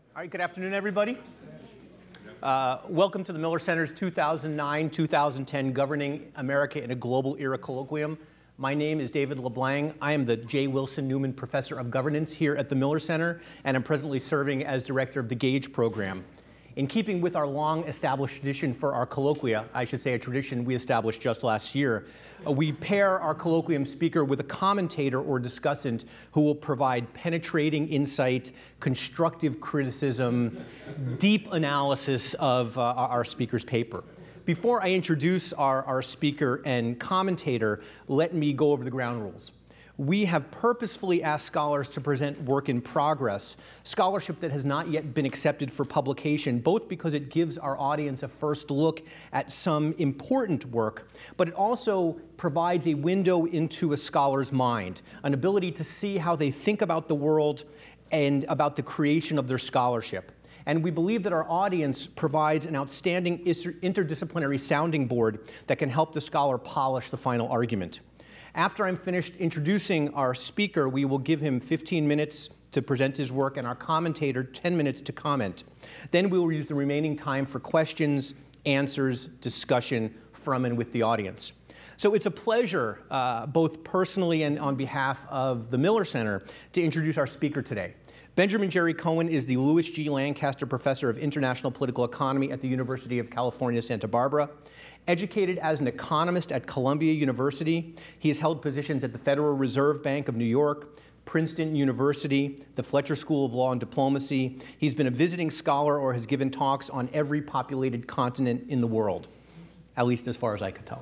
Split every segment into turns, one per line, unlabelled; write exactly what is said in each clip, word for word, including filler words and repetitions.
All right, good afternoon, everybody. Uh, welcome to the Miller Center's two thousand nine two thousand ten Governing America in a Global Era Colloquium. My name is David LeBlanc. I am the J. Wilson Newman Professor of Governance here at the Miller Center, and I'm presently serving as Director of the GAGE program. In keeping with our long-established tradition for our colloquia, I should say a tradition we established just last year, uh, we pair our colloquium speaker with a commentator or discussant who will provide penetrating insight, constructive criticism, deep analysis of uh, our speaker's paper. Before I introduce our, our speaker and commentator, let me go over the ground rules. We have purposefully asked scholars to present work in progress, scholarship that has not yet been accepted for publication, both because it gives our audience a first look at some important work, but it also provides a window into a scholar's mind, an ability to see how they think about the world and about the creation of their scholarship. And we believe that our audience provides an outstanding interdisciplinary sounding board that can help the scholar polish the final argument. After I'm finished introducing our speaker, we will give him fifteen minutes to present his work and our commentator ten minutes to comment. Then we will use the remaining time for questions, answers, discussion from and with the audience. So it's a pleasure, uh, both personally and on behalf of the Miller Center, to introduce our speaker today. Benjamin Jerry Cohen is the Louis G. Lancaster Professor of International Political Economy at the University of California, Santa Barbara. Educated as an economist at Columbia University, he has held positions at the Federal Reserve Bank of New York, Princeton University, the Fletcher School of Law and Diplomacy. He's been a visiting scholar or has given talks on every populated continent in the world, at least as far as I could tell.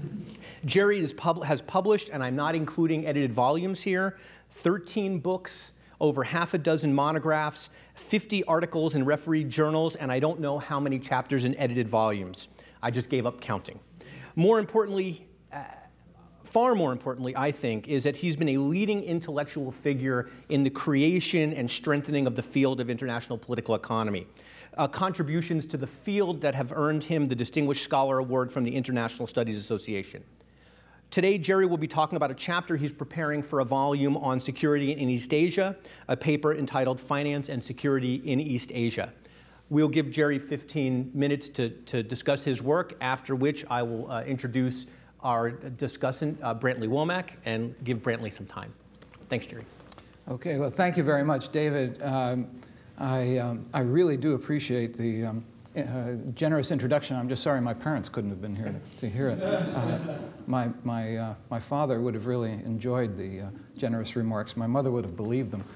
Jerry is pub- has published, and I'm not including edited volumes here, thirteen books, over half a dozen monographs, fifty articles in refereed journals, and I don't know how many chapters in edited volumes. I just gave up counting. More importantly, uh, far more importantly, I think, is that he's been a leading intellectual figure in the creation and strengthening of the field of international political economy. Uh, contributions to the field that have earned him the Distinguished Scholar Award from the International Studies Association. Today, Jerry will be talking about a chapter he's preparing for a volume on security in East Asia, a paper entitled Finance and Security in East Asia. We'll give Jerry fifteen minutes to, to discuss his work, after which I will uh, introduce our discussant, uh, Brantley Womack, and give Brantley some time. Thanks, Jerry.
Okay, well, thank you very much, David. Um, I, um, I really do appreciate the um, uh, generous introduction. I'm just sorry my parents couldn't have been here to, to hear it. Uh, my, my, uh, my father would have really enjoyed the uh, generous remarks. My mother would have believed them.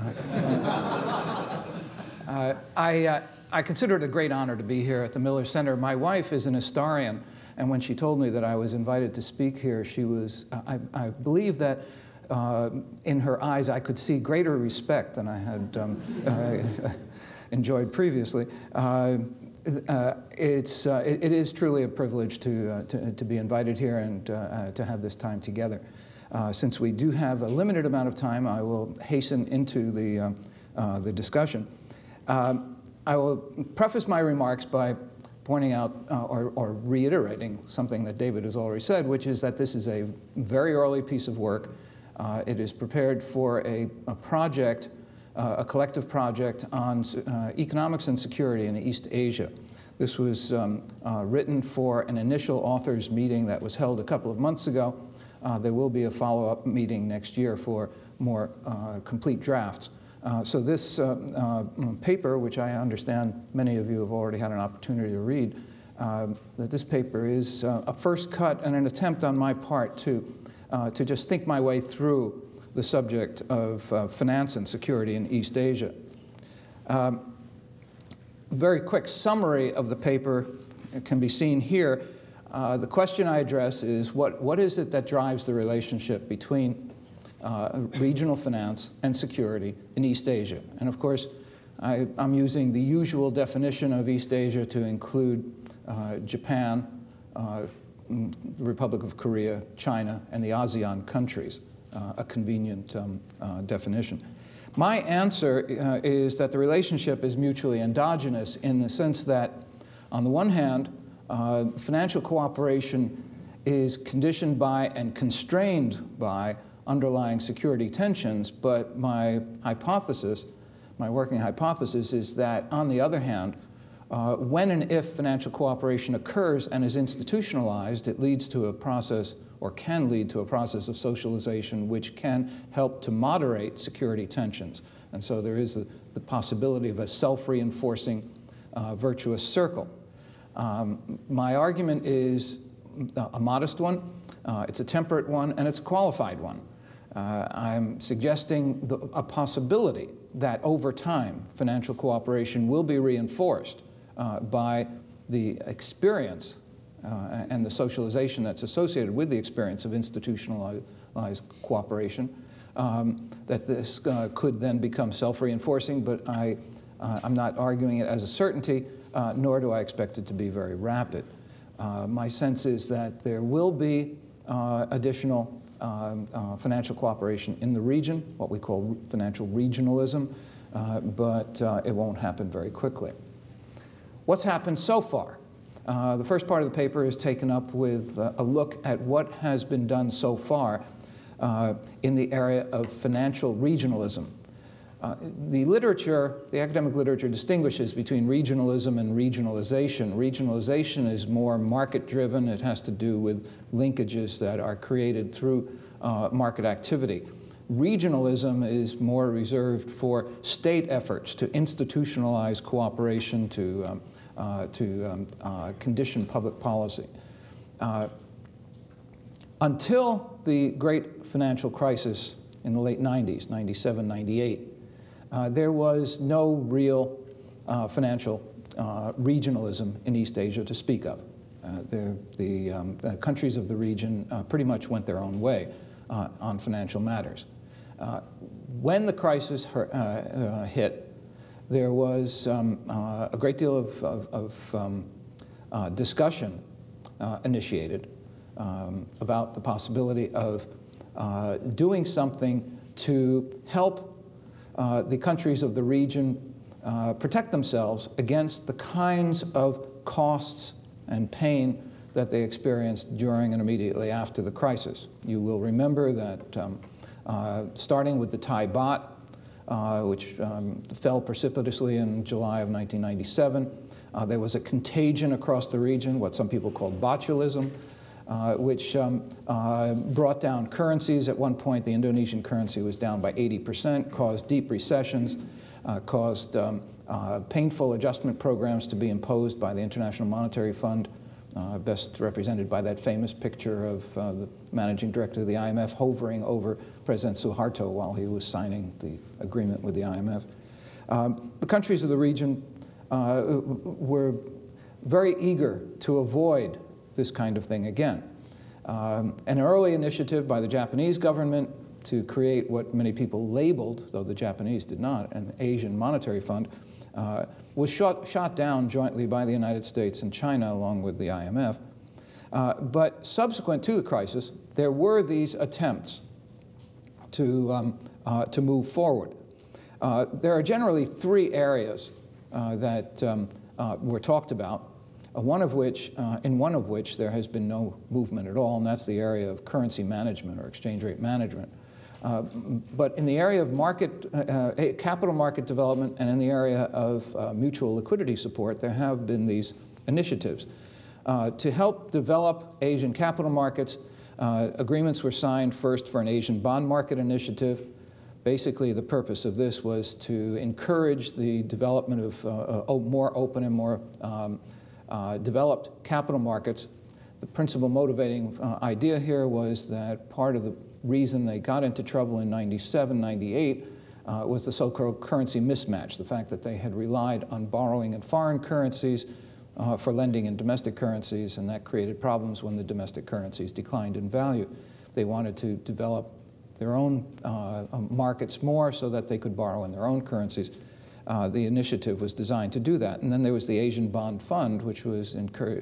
Uh, uh, I, uh, I consider it a great honor to be here at the Miller Center. My wife is an historian, and when she told me that I was invited to speak here, she was, I, I believe that uh, in her eyes I could see greater respect than I had um, uh, enjoyed previously. Uh, uh, it's, uh, it, it is truly a privilege to, uh, to, to be invited here and uh, uh, to have this time together. Uh, since we do have a limited amount of time, I will hasten into the, uh, uh, the discussion. Um, I will preface my remarks by pointing out uh, or, or reiterating something that David has already said, which is that this is a very early piece of work. Uh, it is prepared for a, a project, uh, a collective project on uh, economics and security in East Asia. This was um, uh, written for an initial authors meeting that was held a couple of months ago. Uh, there will be a follow-up meeting next year for more uh, complete drafts. Uh, so this uh, uh, paper, which I understand many of you have already had an opportunity to read, uh, that this paper is uh, a first cut and an attempt on my part to, uh, to just think my way through the subject of uh, finance and security in East Asia. Um, very quick summary of the paper can be seen here. Uh, the question I address is what, what is it that drives the relationship between Uh, regional finance and security in East Asia. And of course, I, I'm using the usual definition of East Asia to include uh, Japan, uh, the Republic of Korea, China, and the ASEAN countries, uh, a convenient um, uh, definition. My answer uh, is that the relationship is mutually endogenous in the sense that, on the one hand, uh, financial cooperation is conditioned by and constrained by underlying security tensions, but my hypothesis, my working hypothesis is that, on the other hand, uh, when and if financial cooperation occurs and is institutionalized, it leads to a process, or can lead to a process of socialization which can help to moderate security tensions. And so there is a, the possibility of a self-reinforcing uh, virtuous circle. Um, my argument is a modest one, uh, it's a temperate one, and it's a qualified one. Uh, I'm suggesting the, a possibility that over time financial cooperation will be reinforced uh, by the experience uh, and the socialization that's associated with the experience of institutionalized cooperation, um, that this uh, could then become self-reinforcing, but I, uh, I'm not arguing it as a certainty, uh, nor do I expect it to be very rapid. Uh, my sense is that there will be uh, additional um, uh, financial cooperation in the region, what we call financial regionalism, uh, but uh, it won't happen very quickly. What's happened so far? Uh, the first part of the paper is taken up with uh, a look at what has been done so far uh, in the area of financial regionalism. Uh, the literature, the academic literature, distinguishes between regionalism and regionalization. Regionalization is more market-driven. It has to do with linkages that are created through uh, market activity. Regionalism is more reserved for state efforts to institutionalize cooperation, to, um, uh, to um, uh, condition public policy. Uh, until the great financial crisis in the late nineties, ninety-seven, ninety-eight, Uh, there was no real uh, financial uh, regionalism in East Asia to speak of. Uh, the the, um, the countries of the region uh, pretty much went their own way uh, on financial matters. Uh, when the crisis her, uh, uh, hit, there was um, uh, a great deal of, of, of um, uh, discussion uh, initiated um, about the possibility of uh, doing something to help Uh, the countries of the region uh, protect themselves against the kinds of costs and pain that they experienced during and immediately after the crisis. You will remember that um, uh, starting with the Thai baht, uh, which um, fell precipitously in July of nineteen ninety-seven, uh, there was a contagion across the region, what some people called botulism, Uh, which um, uh, brought down currencies. At one point, the Indonesian currency was down by eighty percent, caused deep recessions, uh, caused um, uh, painful adjustment programs to be imposed by the International Monetary Fund, uh, best represented by that famous picture of uh, the managing director of the I M F hovering over President Suharto while he was signing the agreement with the I M F. Um, the countries of the region uh, were very eager to avoid this kind of thing again. Um, an early initiative by the Japanese government to create what many people labeled, though the Japanese did not, an Asian Monetary Fund, uh, was shot, shot down jointly by the United States and China along with the I M F. Uh, but subsequent to the crisis, there were these attempts to, um, uh, to move forward. Uh, there are generally three areas uh, that um, uh, were talked about. Uh, one of which, uh, in one of which there has been no movement at all, and that's the area of currency management or exchange rate management. Uh, but in the area of market, uh, uh, capital market development and in the area of uh, mutual liquidity support, there have been these initiatives. Uh, to help develop Asian capital markets, uh, agreements were signed first for an Asian bond market initiative. Basically, the purpose of this was to encourage the development of uh, uh, more open and more um, Uh, developed capital markets. The principal motivating uh, idea here was that part of the reason they got into trouble in ninety-seven, ninety-eight uh, was the so-called currency mismatch, the fact that they had relied on borrowing in foreign currencies uh, for lending in domestic currencies, and that created problems when the domestic currencies declined in value. They wanted to develop their own uh, markets more so that they could borrow in their own currencies. Uh, the initiative was designed to do that. And then there was the Asian Bond Fund, which was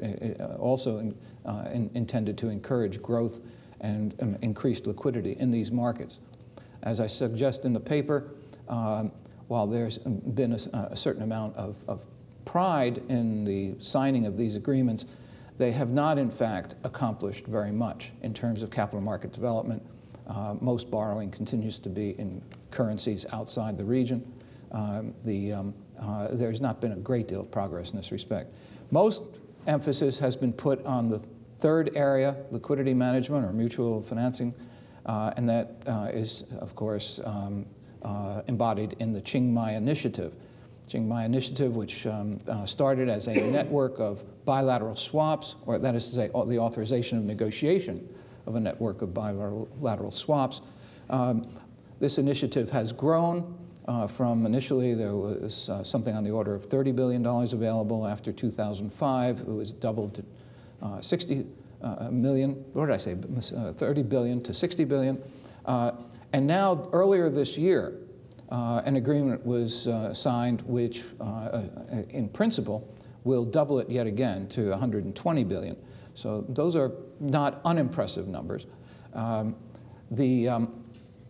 uh, also in, uh, in, intended to encourage growth and um, increased liquidity in these markets. As I suggest in the paper, um, while there's been a, a certain amount of, of pride in the signing of these agreements, they have not, in fact, accomplished very much in terms of capital market development. Uh, most borrowing continues to be in currencies outside the region. um, the, um, uh, there's not been a great deal of progress in this respect. Most emphasis has been put on the third area, liquidity management or mutual financing, uh, and that uh, is, of course, um, uh, embodied in the Qingmai Initiative. Qingmai Initiative, which um, uh, started as a network of bilateral swaps, or that is to say, the authorization of negotiation of a network of bilateral swaps. Um, this initiative has grown uh, from initially there was uh, something on the order of thirty billion dollars available. After two thousand five, it was doubled to uh, sixty uh, million. What did I say? Uh, thirty billion to sixty billion. Uh, and now, earlier this year, uh, an agreement was uh, signed which, uh, in principle, will double it yet again to one hundred twenty billion. So those are not unimpressive numbers. Um, the, um,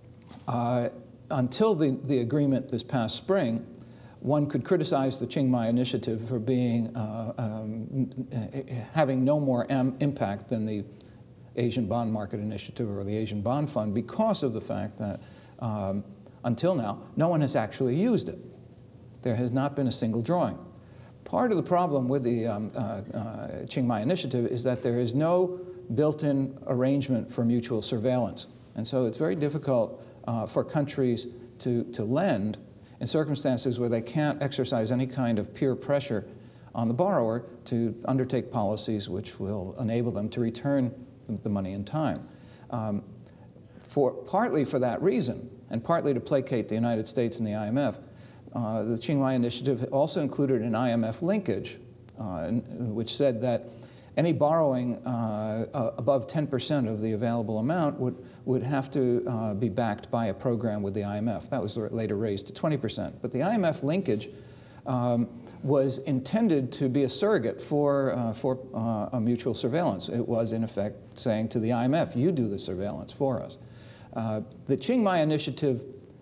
uh, until the, the agreement this past spring, one could criticize the Qingmai Initiative for being, uh, um, having no more am impact than the Asian Bond Market Initiative or the Asian Bond Fund because of the fact that um, until now, no one has actually used it. There has not been a single drawing. Part of the problem with the um, uh, uh, Qingmai Initiative is that there is no built-in arrangement for mutual surveillance. And so it's very difficult uh, for countries to, to lend in circumstances where they can't exercise any kind of peer pressure on the borrower to undertake policies which will enable them to return the, the money in time. Um, for, partly for that reason, and partly to placate the United States and the I M F, Uh, the Qingmai Initiative also included an I M F linkage, uh, which said that any borrowing uh, uh, above ten percent of the available amount would, would have to uh, be backed by a program with the I M F. That was later raised to twenty percent. But the I M F linkage um, was intended to be a surrogate for, uh, for uh, a mutual surveillance. It was, in effect, saying to the I M F, you do the surveillance for us. Uh, the Qingmai Initiative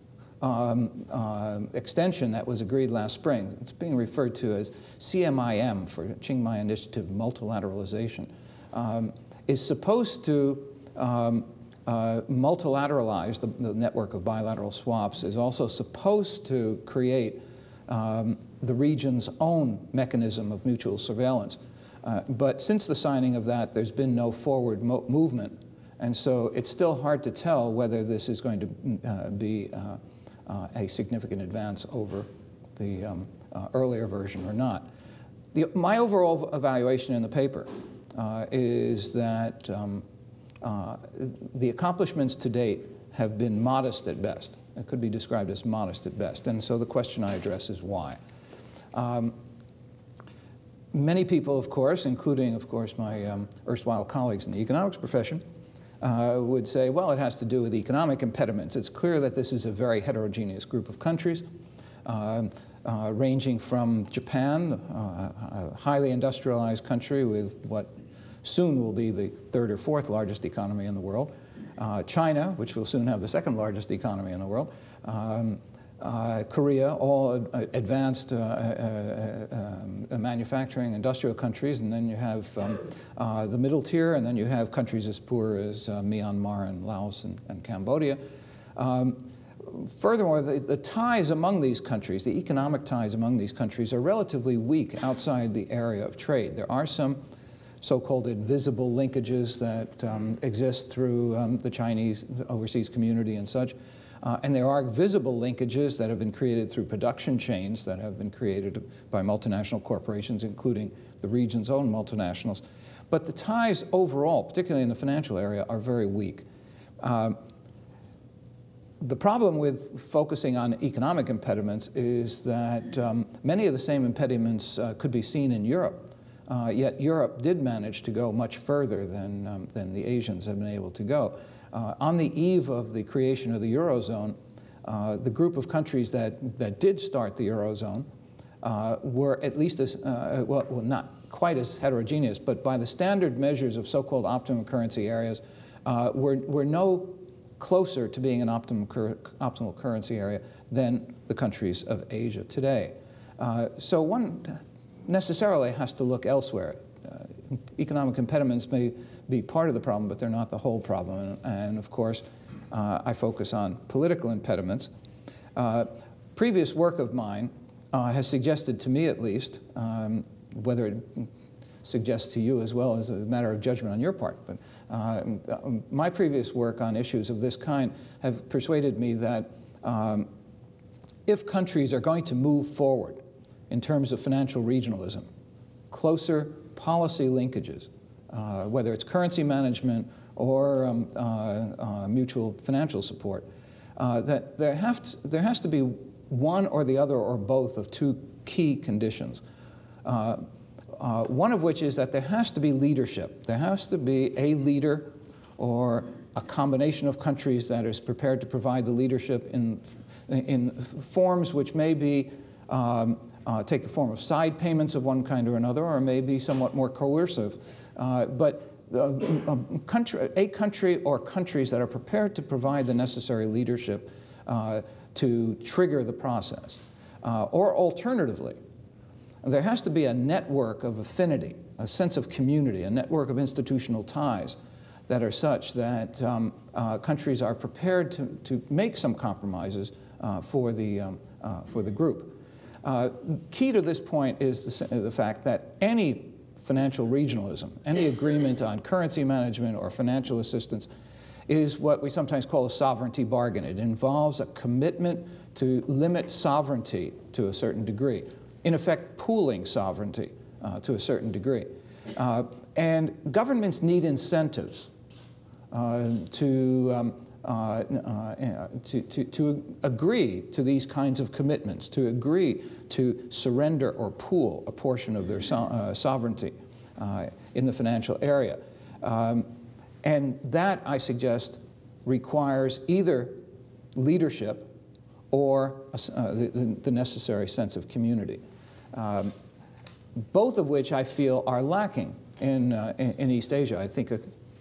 Um, uh, extension that was agreed last spring, it's being referred to as C M I M for Qingmai Initiative Multilateralization, um, is supposed to um, uh, multilateralize the, the network of bilateral swaps, is also supposed to create um, the region's own mechanism of mutual surveillance. Uh, but since the signing of that, there's been no forward mo movement, and so it's still hard to tell whether this is going to uh, be uh, Uh, a significant advance over the um, uh, earlier version or not. The, my overall evaluation in the paper uh, is that um, uh, the accomplishments to date have been modest at best. It could be described as modest at best. And so the question I address is why. Um, many people, of course, including, of course, my um, erstwhile colleagues in the economics profession, Uh, would say, well, it has to do with economic impediments. It's clear that this is a very heterogeneous group of countries, uh, uh, ranging from Japan, uh, a highly industrialized country with what soon will be the third or fourth largest economy in the world, uh, China, which will soon have the second largest economy in the world, um, Uh, Korea, all uh, advanced uh, uh, uh, um, manufacturing industrial countries, and then you have um, uh, the middle tier, and then you have countries as poor as uh, Myanmar and Laos and, and Cambodia. Um, furthermore, the, the ties among these countries, the economic ties among these countries are relatively weak outside the area of trade. There are some so-called invisible linkages that um, exist through um, the Chinese overseas community and such. Uh, and there are visible linkages that have been created through production chains that have been created by multinational corporations, including the region's own multinationals. But the ties overall, particularly in the financial area, are very weak. Uh, the problem with focusing on economic impediments is that um, many of the same impediments uh, could be seen in Europe. Uh, yet Europe did manage to go much further than, um, than the Asians have been able to go. Uh, on the eve of the creation of the Eurozone, uh, the group of countries that, that did start the Eurozone uh, were at least as, uh, well, well, not quite as heterogeneous, but by the standard measures of so-called optimum currency areas, uh, were, were no closer to being an optimum cur optimal currency area than the countries of Asia today. Uh, so one necessarily has to look elsewhere. Uh, economic impediments may be part of the problem, but they're not the whole problem. And, and of course, uh, I focus on political impediments. Uh, previous work of mine uh, has suggested to me at least, um, whether it suggests to you as well as a matter of judgment on your part, but uh, my previous work on issues of this kind have persuaded me that um, if countries are going to move forward in terms of financial regionalism, closer policy linkages, uh, whether it's currency management or um, uh, uh, mutual financial support, uh, that there, have to, there has to be one or the other or both of two key conditions. Uh, uh, one of which is that there has to be leadership. There has to be a leader or a combination of countries that is prepared to provide the leadership in, in forms which may be um, uh, take the form of side payments of one kind or another, or may be somewhat more coercive. Uh, but uh, a, country, a country or countries that are prepared to provide the necessary leadership uh, to trigger the process. Uh, or alternatively, there has to be a network of affinity, a sense of community, a network of institutional ties that are such that um, uh, countries are prepared to, to make some compromises uh, for, the, um, uh, for the group. Uh, key to this point is the, the fact that any financial regionalism, any agreement on currency management or financial assistance is what we sometimes call a sovereignty bargain. It involves a commitment to limit sovereignty to a certain degree, in effect pooling sovereignty uh, to a certain degree. Uh, and governments need incentives uh, to, um, uh, uh, to, to, to agree to these kinds of commitments, to agree to surrender or pool a portion of their so uh, sovereignty uh, in the financial area. Um, and that, I suggest, requires either leadership or uh, the, the necessary sense of community. Um, both of which I feel are lacking in, uh, in, in East Asia. I think a,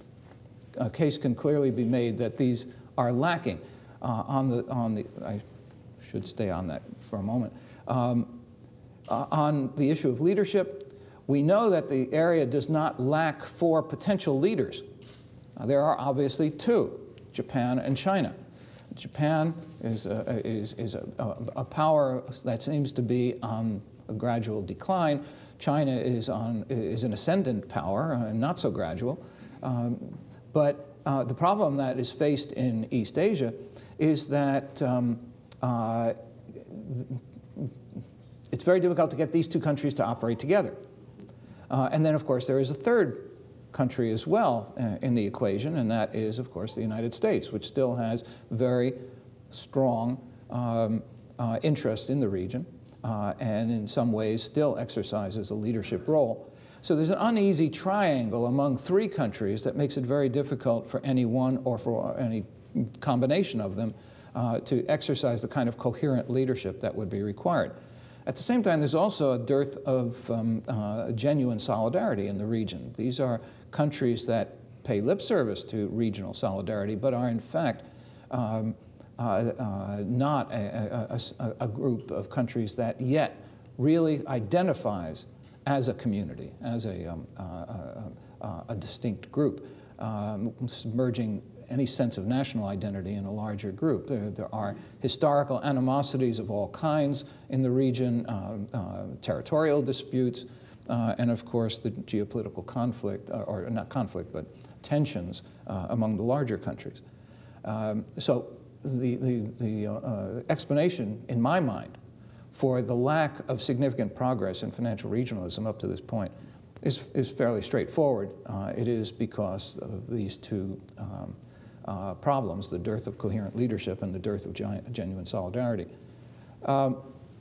a case can clearly be made that these are lacking. Uh, on the, on the, I should stay on that for a moment. Um, uh, on the issue of leadership, we know that the area does not lack for potential leaders. Uh, there are obviously two, Japan and China. Japan is a, is, is a, a, a power that seems to be on a gradual decline. China is, on, is an ascendant power, uh, not so gradual. Um, but uh, the problem that is faced in East Asia is that um, uh, it's very difficult to get these two countries to operate together. Uh, and then, of course, there is a third country as well uh, in the equation, and that is, of course, the United States, which still has very strong um, uh, interests in the region, uh, and in some ways still exercises a leadership role. So there's an uneasy triangle among three countries that makes it very difficult for any one or for any combination of them uh, to exercise the kind of coherent leadership that would be required. At the same time, there's also a dearth of um, uh, genuine solidarity in the region. These are countries that pay lip service to regional solidarity, but are in fact um, uh, uh, not a, a, a group of countries that yet really identifies as a community, as a, um, uh, uh, a distinct group, um, submerging any sense of national identity in a larger group. There, there are historical animosities of all kinds in the region, uh, uh, territorial disputes, uh, and of course the geopolitical conflict, uh, or not conflict, but tensions uh, among the larger countries. Um, so the, the, the uh, uh, explanation, in my mind, for the lack of significant progress in financial regionalism up to this point is, is fairly straightforward. Uh, it is because of these two um, Uh, problems, the dearth of coherent leadership and the dearth of giant, genuine solidarity. Um,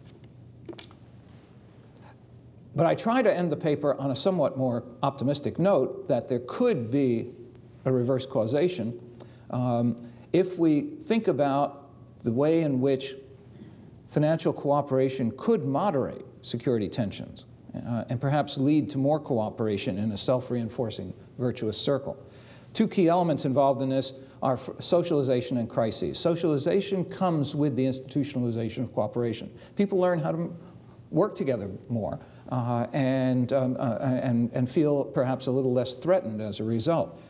but I try to end the paper on a somewhat more optimistic note that there could be a reverse causation um, if we think about the way in which financial cooperation could moderate security tensions uh, and perhaps lead to more cooperation in a self-reinforcing virtuous circle. Two key elements involved in this are socialization and crises. Socialization comes with the institutionalization of cooperation. People learn how to work together more uh, and, um, uh, and, and feel perhaps a little less threatened as a result.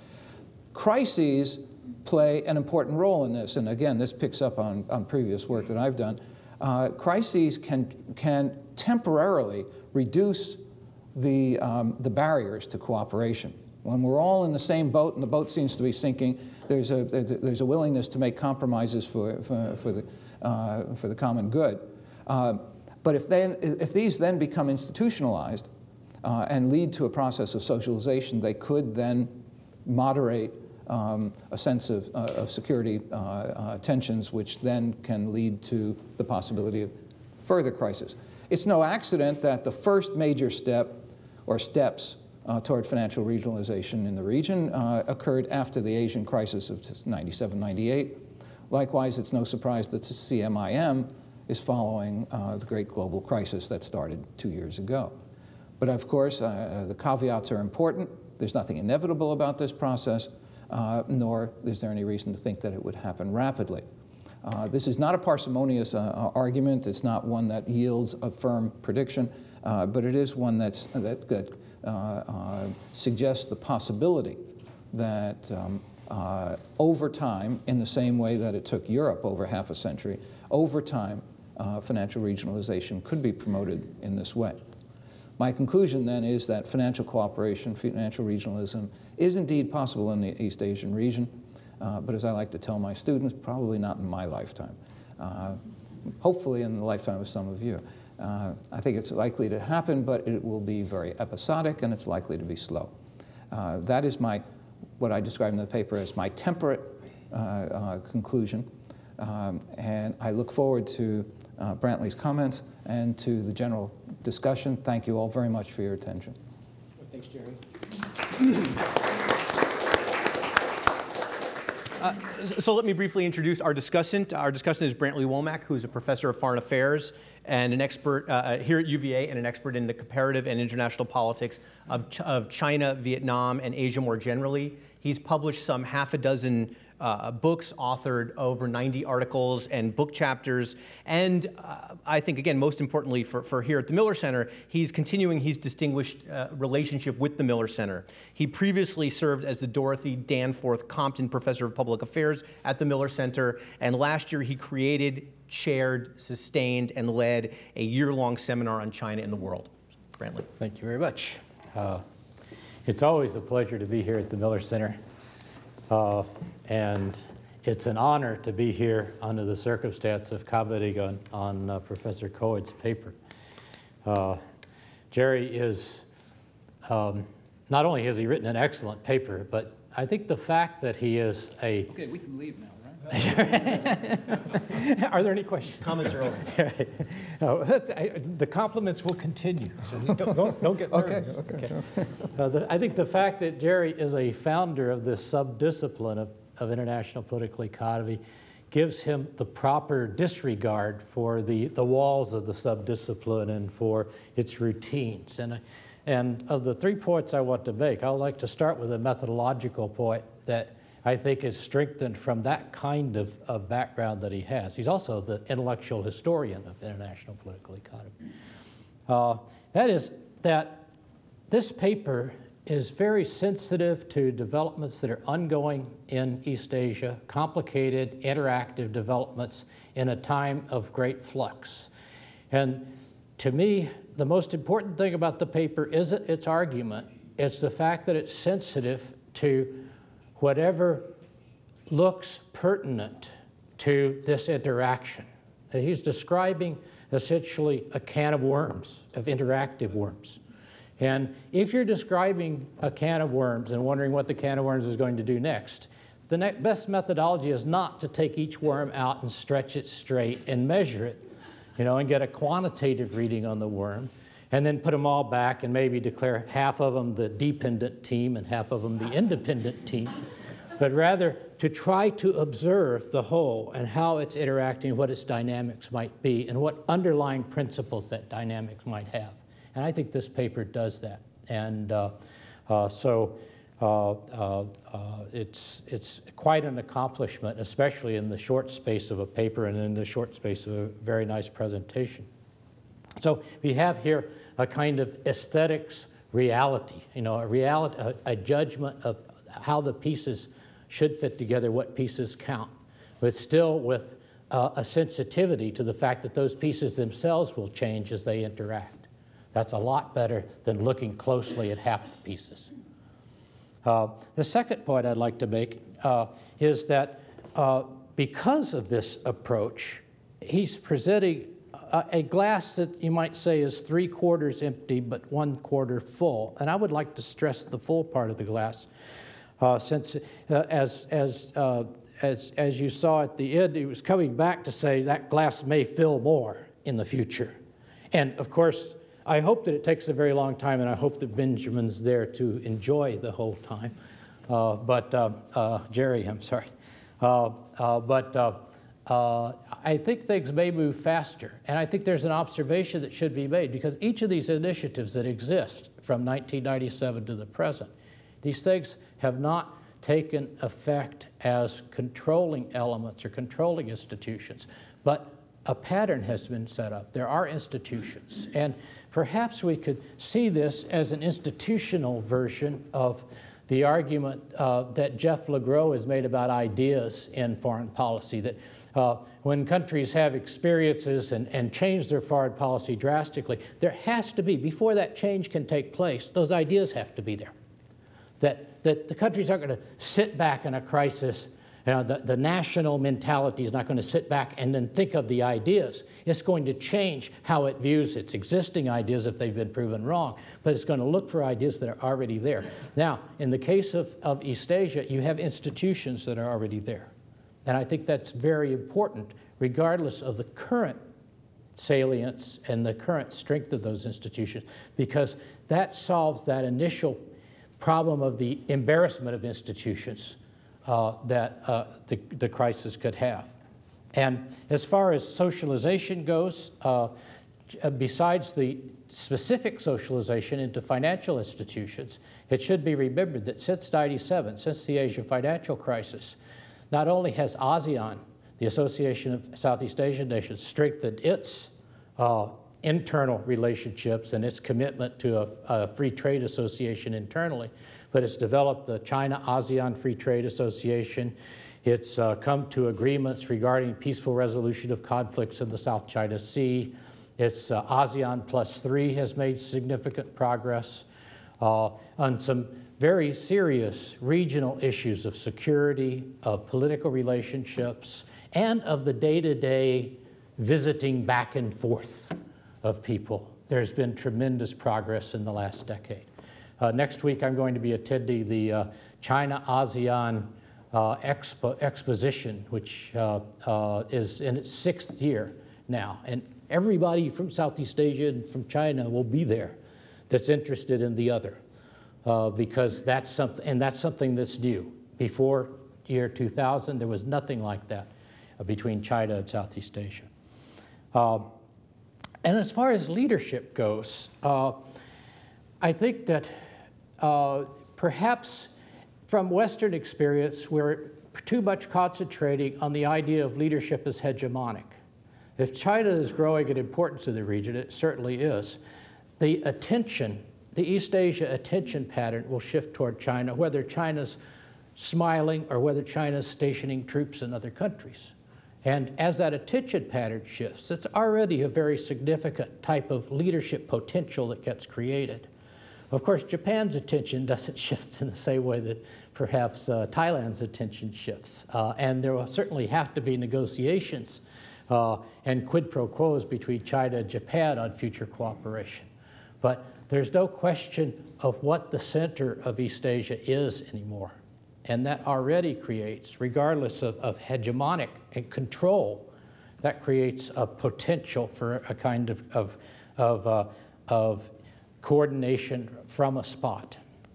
Crises play an important role in this, and again, this picks up on, on previous work that I've done. uh, crises can, can temporarily reduce the, um, the barriers to cooperation. When we're all in the same boat and the boat seems to be sinking, there's a, there's a willingness to make compromises for, for, for, the, uh, for the common good. Uh, but if, then, if these then become institutionalized uh, and lead to a process of socialization, they could then moderate um, a sense of, uh, of security uh, uh, tensions, which then can lead to the possibility of further crisis. It's no accident that the first major step or steps uh, toward financial regionalization in the region uh, occurred after the Asian crisis of ninety-seven ninety-eight. Likewise, it's no surprise that the C M I M is following uh, the great global crisis that started two years ago. But of course, uh, the caveats are important. There's nothing inevitable about this process, uh, nor is there any reason to think that it would happen rapidly. Uh, this is not a parsimonious uh, argument. It's not one that yields a firm prediction, uh, but it is one that's, that, that uh, uh, suggests the possibility that um, uh, over time, in the same way that it took Europe over half a century, over time, uh, financial regionalization could be promoted in this way. My conclusion then is that financial cooperation, financial regionalism, is indeed possible in the East Asian region. Uh, but as I like to tell my students, probably not in my lifetime. Uh, hopefully in the lifetime of some of you. Uh, I think it's likely to happen, but it will be very episodic and it's likely to be slow. Uh, that is my, what I describe in the paper as my temperate uh, uh, conclusion. Um, and I look forward to uh, Brantley's comments and to the general discussion. Thank you all very much for your attention.
Thanks, Jerry. Uh, so let me briefly introduce our discussant. Our discussant is Brantley Womack, who is a professor of foreign affairs and an expert uh, here at U V A and an expert in the comparative and international politics of, Ch of China, Vietnam, and Asia more generally. He's published some half a dozen uh, books, authored over ninety articles and book chapters, and uh, I think, again, most importantly for, for here at the Miller Center, he's continuing his distinguished uh, relationship with the Miller Center. He previously served as the Dorothy Danforth Compton Professor of Public Affairs at the Miller Center, and last year he created, chaired, sustained, and led a year-long seminar on China and the world. Brantley.
Thank you very much. Uh, it's always a pleasure to be here at the Miller Center. Uh, and it's an honor to be here under the circumstance of commenting on, on uh, Professor Cohen's paper. Uh, Jerry is, um, not only has he written an excellent paper, but I think the fact that he is a...
Okay, we can leave now, right?
Are there any questions?
Comments are over.
No, the compliments will continue, so don't, don't, don't get nervous.
Okay, okay.
Okay. Uh, the, I think the fact that Jerry is a founder of this subdiscipline of, of international political economy gives him the proper disregard for the, the walls of the subdiscipline and for its routines. And, and of the three points I want to make, I'd like to start with a methodological point that I think is strengthened from that kind of, of background that he has. He's also the intellectual historian of international political economy. Uh, that is that this paper is very sensitive to developments that are ongoing in East Asia, complicated, interactive developments in a time of great flux. And to me, the most important thing about the paper isn't its argument, it's the fact that it's sensitive to whatever looks pertinent to this interaction. He's describing essentially a can of worms, of interactive worms. And if you're describing a can of worms and wondering what the can of worms is going to do next, the ne- best methodology is not to take each worm out and stretch it straight and measure it, you know, and get a quantitative reading on the worm, and then put them all back and maybe declare half of them the dependent team and half of them the independent team, but rather to try to observe the whole and how it's interacting, what its dynamics might be, and what underlying principles that dynamics might have. And I think this paper does that. And uh, uh, so uh, uh, uh, it's, it's quite an accomplishment, especially in the short space of a paper and in the short space of a very nice presentation. So we have here a kind of aesthetics reality, you know, a, reality, a, a judgment of how the pieces should fit together, what pieces count, but still with uh, a sensitivity to the fact that those pieces themselves will change as they interact. That's a lot better than looking closely at half the pieces. Uh, the second point I'd like to make uh, is that uh, because of this approach, he's presenting a, a glass that you might say is three quarters empty but one quarter full. And I would like to stress the full part of the glass, uh, since uh, as, as, uh, as, as you saw at the end, he was coming back to say that glass may fill more in the future. And of course, I hope that it takes a very long time, and I hope that Benjamin's there to enjoy the whole time. Uh, but uh, uh, Jerry, I'm sorry. Uh, uh, but uh, uh, I think things may move faster, and I think there's an observation that should be made, because each of these initiatives that exist from nineteen ninety-seven to the present, these things have not taken effect as controlling elements or controlling institutions, but a pattern has been set up. There are institutions, and perhaps we could see this as an institutional version of the argument uh, that Jeff LeGros has made about ideas in foreign policy, that uh, when countries have experiences and, and change their foreign policy drastically, there has to be, before that change can take place, those ideas have to be there. That, that the countries aren't going to sit back in a crisis. You know, the, the national mentality is not going to sit back and then think of the ideas. It's going to change how it views its existing ideas if they've been proven wrong, but it's going to look for ideas that are already there. Now, in the case of, of East Asia, you have institutions that are already there. And I think that's very important, regardless of the current salience and the current strength of those institutions, because that solves that initial problem of the embarrassment of institutions Uh, that uh, the, the crisis could have. And as far as socialization goes, uh, besides the specific socialization into financial institutions, it should be remembered that since ninety-seven, since the Asia financial crisis, not only has ASEAN, the Association of Southeast Asian Nations, strengthened its uh, internal relationships and its commitment to a, a free trade association internally, but it's developed the China-ASEAN Free Trade Association. It's uh, come to agreements regarding peaceful resolution of conflicts in the South China Sea. It's uh, ASEAN plus three has made significant progress uh, on some very serious regional issues of security, of political relationships, and of the day-to-day visiting back and forth of people. There's been tremendous progress in the last decade. Uh, next week, I'm going to be attending the uh, China-ASEAN uh, Expo Exposition, which uh, uh, is in its sixth year now. And everybody from Southeast Asia and from China will be there that's interested in the other, uh, because that's something, and that's something that's new. Before year two thousand, there was nothing like that uh, between China and Southeast Asia. Uh, and as far as leadership goes, uh, I think that Uh, perhaps from Western experience, we're too much concentrating on the idea of leadership as hegemonic. If China is growing in importance in the region, it certainly is, the attention, the East Asia attention pattern will shift toward China, whether China's smiling or whether China's stationing troops in other countries. And as that attention pattern shifts, it's already a very significant type of leadership potential that gets created. Of course, Japan's attention doesn't shift in the same way that perhaps uh, Thailand's attention shifts. Uh, and there will certainly have to be negotiations uh, and quid pro quos between China and Japan on future cooperation. But there's no question of what the center of East Asia is anymore. And that already creates, regardless of, of hegemonic and control, that creates a potential for a kind of, of, of, uh, of coordination from a spot.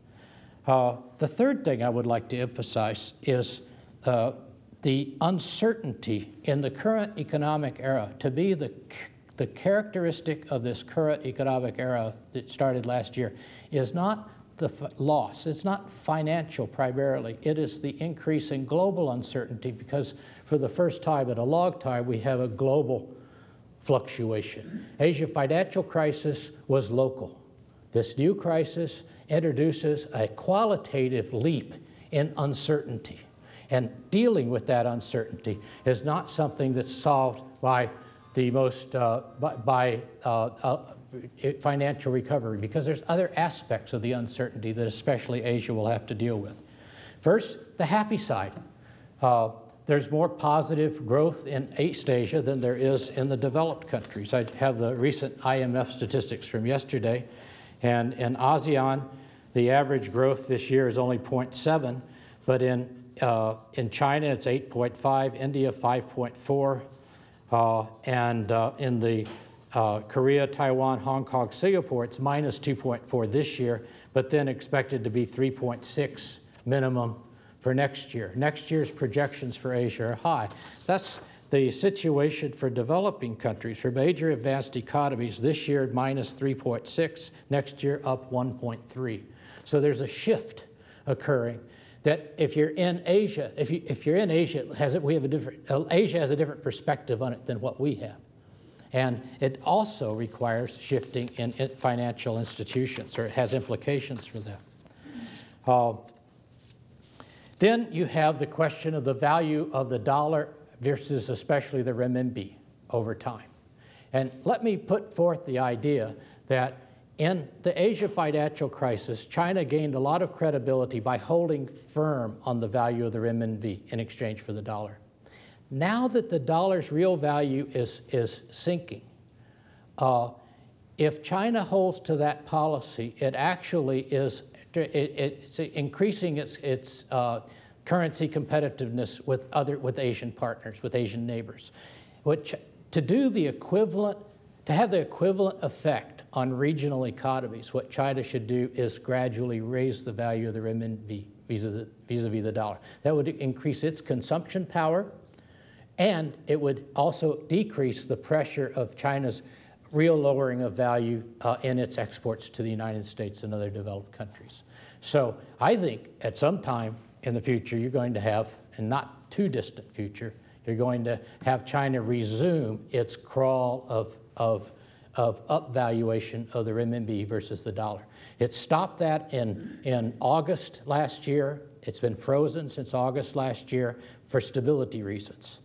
Uh, the third thing I would like to emphasize is uh, the uncertainty in the current economic era. To me, the, the characteristic of this current economic era that started last year is not the f loss. It's not financial primarily. It is the increase in global uncertainty, because for the first time in a long time, we have a global fluctuation. Asia financial crisis was local. This new crisis introduces a qualitative leap in uncertainty. And dealing with that uncertainty is not something that's solved by the most, uh, by, by uh, uh, financial recovery, because there's other aspects of the uncertainty that especially Asia will have to deal with. First, the happy side. Uh, there's more positive growth in East Asia than there is in the developed countries. I have the recent I M F statistics from yesterday, and in ASEAN, the average growth this year is only zero point seven, but in, uh, in China it's eight point five, India five point four, uh, and uh, in the Uh, Korea, Taiwan, Hong Kong, Singapore, it's minus two point four this year, but then expected to be three point six minimum for next year. Next year's projections for Asia are high. That's the situation for developing countries. For major advanced economies, this year minus three point six, next year up one point three. So there's a shift occurring that if you're in Asia, if, you, if you're in Asia, it has, we have a different, uh, Asia has a different perspective on it than what we have. And it also requires shifting in financial institutions, or it has implications for that. Uh, then you have the question of the value of the dollar versus especially the renminbi over time. And let me put forth the idea that in the Asia financial crisis, China gained a lot of credibility by holding firm on the value of the renminbi in exchange for the dollar. Now that the dollar's real value is, is sinking, uh, if China holds to that policy, it actually is it, it's increasing its, its uh, currency competitiveness with, other, with Asian partners, with Asian neighbors. Which, to do the equivalent, to have the equivalent effect on regional economies, what China should do is gradually raise the value of the renminbi vis-a-vis, vis-a-vis the dollar. That would increase its consumption power, and it would also decrease the pressure of China's real lowering of value uh, in its exports to the United States and other developed countries. So I think at some time in the future, you're going to have, and not too distant future, you're going to have China resume its crawl of, of, of upvaluation of the renminbi versus the dollar. It stopped that in, in August last year. It's been frozen since August last year for stability reasons.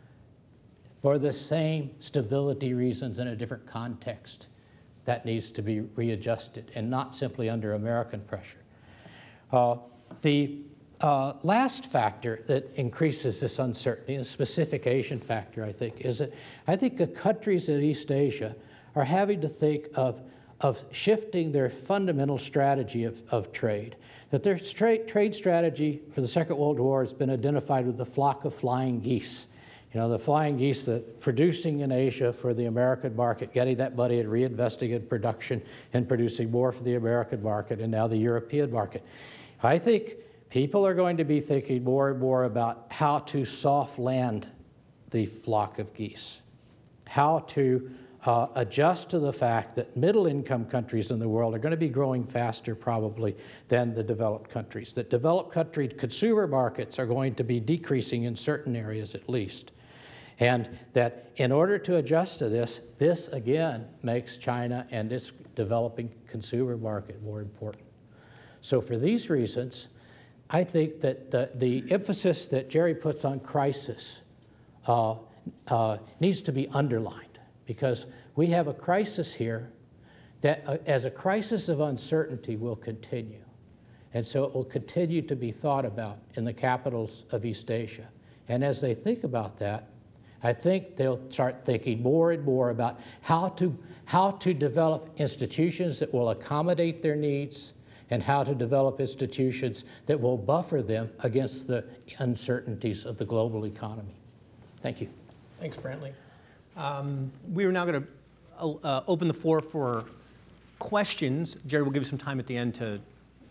For the same stability reasons in a different context, that needs to be readjusted and not simply under American pressure. Uh, the uh, last factor that increases this uncertainty, a specific Asian factor, I think, is that I think the countries in East Asia are having to think of, of shifting their fundamental strategy of, of trade. That their tra- trade strategy for the Second World War has been identified with the flock of flying geese. You know, the flying geese that producing in Asia for the American market, getting that money and reinvesting in production and producing more for the American market and now the European market. I think people are going to be thinking more and more about how to soft land the flock of geese, how to uh, adjust to the fact that middle-income countries in the world are going to be growing faster probably than the developed countries, that developed country consumer markets are going to be decreasing in certain areas at least. And that in order to adjust to this, this again makes China and its developing consumer market more important. So for these reasons, I think that the, the emphasis that Jerry puts on crisis uh, uh, needs to be underlined, because we have a crisis here that uh, as a crisis of uncertainty will continue. And so it will continue to be thought about in the capitals of East Asia. And as they think about that, I think they'll start thinking more and more about how to, how to develop institutions that will accommodate their needs and how to develop institutions that will buffer them against the uncertainties of the global economy. Thank you.
Thanks, Brantley. Um, we are now going to uh, open the floor for questions. Jerry will give you some time at the end to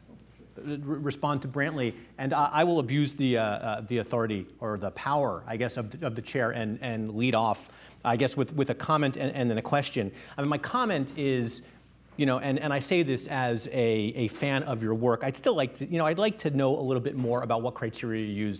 respond to Brantley, and I, I will abuse the uh, uh, the authority or the power, I guess, of the, of the chair and and lead off, I guess, with with a comment and, and then a question. I mean, my comment is, you know, and, and I say this as a, a fan of your work. I'd still like to, you know, I'd like to know a little bit more about what criteria you use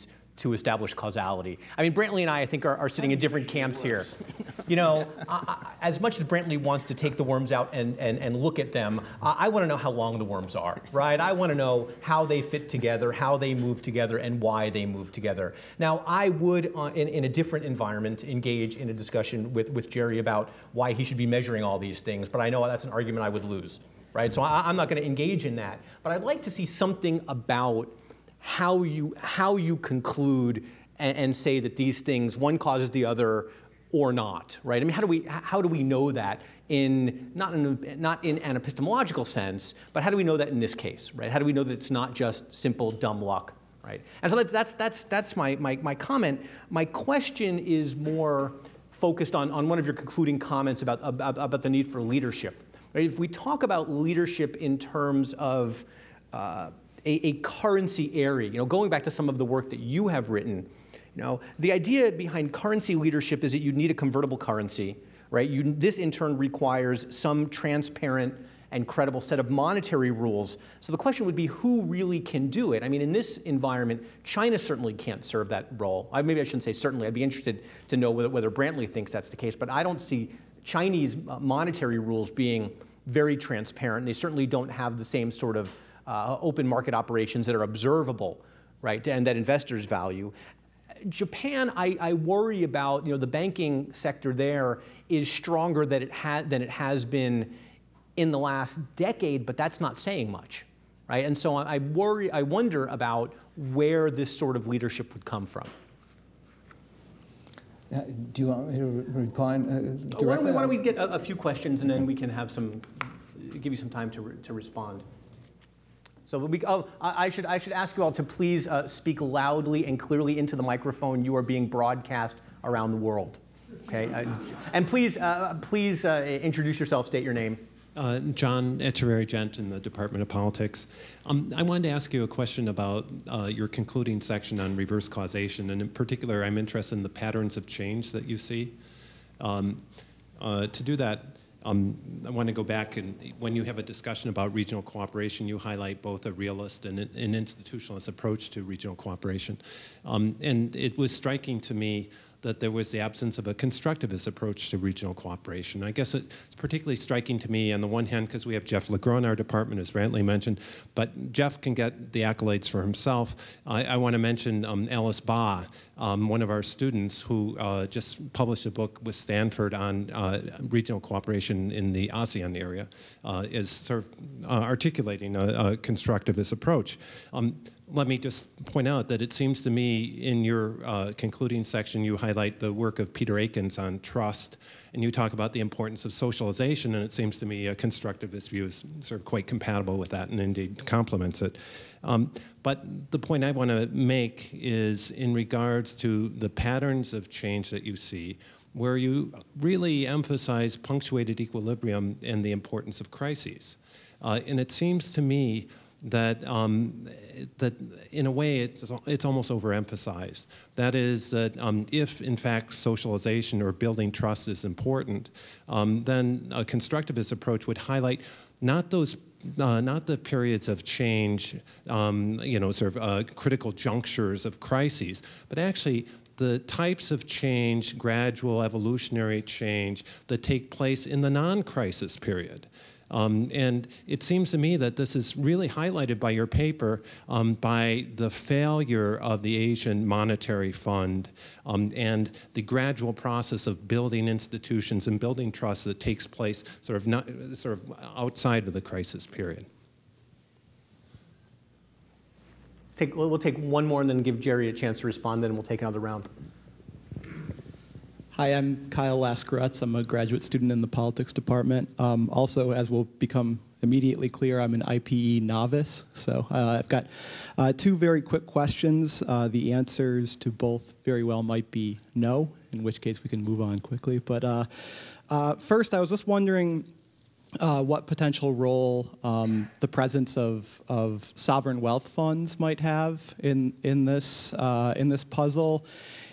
to establish causality. I mean, Brantley and I, I think, are, are sitting in different camps here. You know, I, I, as much as Brantley wants to take the worms out and, and, and look at them, I, I want to know how long the worms are, right? I want to know how they fit together, how they move together, and why they move together. Now, I would, uh, in, in a different environment, engage in a discussion with, with Jerry about why he should be measuring all these things, but I know that's an argument I would lose, right? So I, I'm not going to engage in that. But I'd like to see something about how you how you conclude and, and say that these things, one causes the other or not, right? I mean, how do we how do we know that in not in not in an epistemological sense, but how do we know that in this case, right? How do we know that it's not just simple dumb luck, right? And so that's that's that's that's my my, my comment. My question is more focused on, on one of your concluding comments about about, about the need for leadership. Right? If we talk about leadership in terms of uh, A, a currency area, you know, going back to some of the work that you have written, you know, the idea behind currency leadership is that you need a convertible currency, right? You, this in turn requires some transparent and credible set of monetary rules. So the question would be, who really can do it? I mean, in this environment, China certainly can't serve that role. I, maybe I shouldn't say certainly. I'd be interested to know whether, whether Brantley thinks that's the case, but I don't see Chinese monetary rules being very transparent. They certainly don't have the same sort of Uh, open market operations that are observable, right, and that investors value. Japan, I, I worry about, you know, the banking sector there is stronger than it, ha- than it has been in the last decade, but that's not saying much, right? And so I worry, I wonder about where this sort of leadership would come from.
Uh, do you want me to re- reply? Uh,
why, don't we, why don't we get a, a few questions and then we can have some, give you some time to re- to respond. So we, oh, I should, I should ask you all to please uh, speak loudly and clearly into the microphone. You are being broadcast around the world. Okay, uh, and please, uh, please uh, introduce yourself. State your name.
Uh, John Echeverry-Gent in the Department of Politics. Um, I wanted to ask you a question about uh, your concluding section on reverse causation, and in particular, I'm interested in the patterns of change that you see. Um, uh, to do that, Um, I want to go back, and when you have a discussion about regional cooperation, you highlight both a realist and an institutionalist approach to regional cooperation. Um, and it was striking to me that there was the absence of a constructivist approach to regional cooperation. I guess it's particularly striking to me on the one hand because we have Jeff LeGros in our department, as Brantley mentioned, but Jeff can get the accolades for himself. I, I want to mention um, Alice Ba, um, one of our students who uh, just published a book with Stanford on uh, regional cooperation in the ASEAN area, uh, is sort of uh, articulating a, a constructivist approach. Um, Let me just point out that it seems to me in your uh, concluding section you highlight the work of Peter Akins on trust, and you talk about the importance of socialization, and it seems to me a constructivist view is sort of quite compatible with that and indeed complements it. Um, but the point I want to make is in regards to the patterns of change that you see, where you really emphasize punctuated equilibrium and the importance of crises. Uh, and it seems to me that um, that in a way it's, it's almost overemphasized. That is that um, if in fact socialization or building trust is important, um, then a constructivist approach would highlight not those Uh, not the periods of change, um, you know, sort of uh, critical junctures of crises, but actually the types of change, gradual evolutionary change that take place in the non-crisis period. Um, and it seems to me that this is really highlighted by your paper um, by the failure of the Asian Monetary Fund um, and the gradual process of building institutions and building trust that takes place sort of not, sort of outside of the crisis period.
Take, we'll take one more and then give Jerry a chance to respond, then we'll take another round.
Hi, I'm Kyle Laskarutz. I'm a graduate student in the politics department. Um, also, as will become immediately clear, I'm an I P E novice. So uh, I've got uh, two very quick questions. Uh, the answers to both very well might be no, in which case we can move on quickly. But uh, uh, first, I was just wondering uh, what potential role um, the presence of, of sovereign wealth funds might have in, in, this, uh, in this puzzle.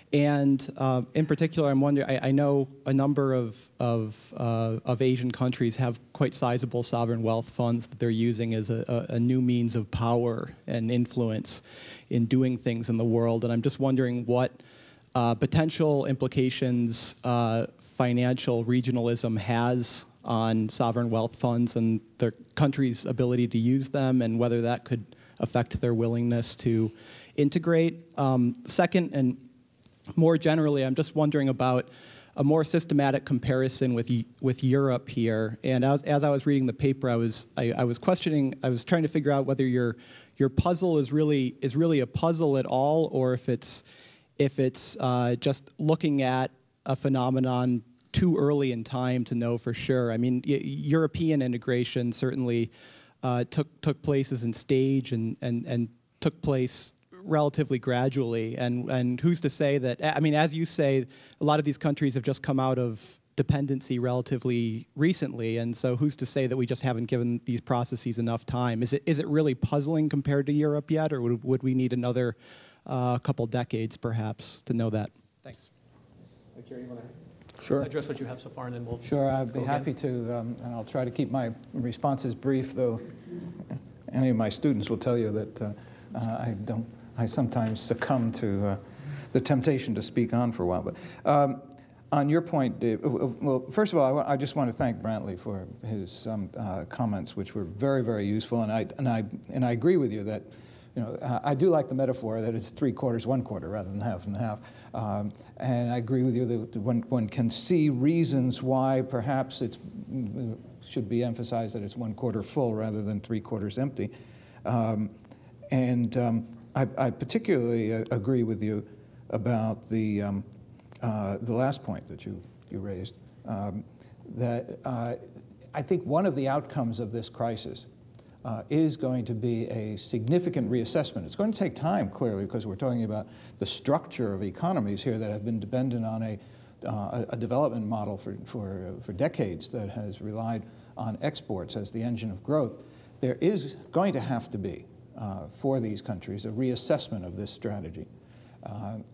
And uh, in particular, I'm wondering, I, I know a number of, of, uh, of Asian countries have quite sizable sovereign wealth funds that they're using as a, a, a new means of power and influence in doing things in the world. And I'm just wondering what uh, potential implications uh, financial regionalism has on sovereign wealth funds and their country's ability to use them, and whether that could affect their willingness to integrate. Um, second, and more generally, I'm just wondering about a more systematic comparison with with Europe here. And as, as I was reading the paper, I was I, I was questioning, I was trying to figure out whether your your puzzle is really is really a puzzle at all, or if it's if it's uh, just looking at a phenomenon too early in time to know for sure. I mean, y- European integration certainly uh, took took place as in stage and and and took place relatively gradually, and and who's to say that, I mean, as you say, a lot of these countries have just come out of dependency relatively recently, and so who's to say that we just haven't given these processes enough time? Is it is it really puzzling compared to Europe yet, or would, would we need another uh, couple decades perhaps to know that? Thanks.
Jerry, you want to
Sure.
address what you have so far, and then we'll
Sure, I'd be
go
happy
again?
to, um, and I'll try to keep my responses brief, though any of my students will tell you that uh, uh, I don't, I sometimes succumb to uh, the temptation to speak on for a while. But um, on your point, Dave, well, first of all, I, w- I just want to thank Brantley for his um, uh, comments, which were very, very useful, and I and I and I agree with you that, you know, uh, I do like the metaphor that it's three quarters, one quarter, rather than half and half. Um, and I agree with you that one, one can see reasons why perhaps it should be emphasized that it's one quarter full rather than three quarters empty. Um, and um, I, I particularly uh, agree with you about the um, uh, the last point that you you raised. Um, that uh, I think one of the outcomes of this crisis Uh, is going to be a significant reassessment. It's going to take time, clearly, because we're talking about the structure of economies here that have been dependent on a, uh, a development model for, for, for decades that has relied on exports as the engine of growth. There is going to have to be, uh, for these countries, a reassessment of this strategy uh,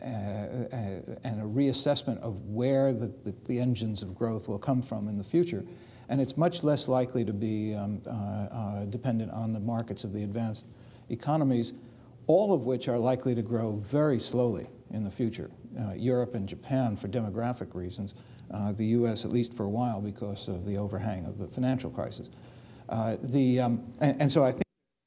uh, and a reassessment of where the, the, the engines of growth will come from in the future. And it's much less likely to be um, uh, uh, dependent on the markets of the advanced economies, all of which are likely to grow very slowly in the future. Uh, Europe and Japan for demographic reasons, uh, the U S at least for a while because of the overhang of the financial crisis. Uh, the, um, and, and so I think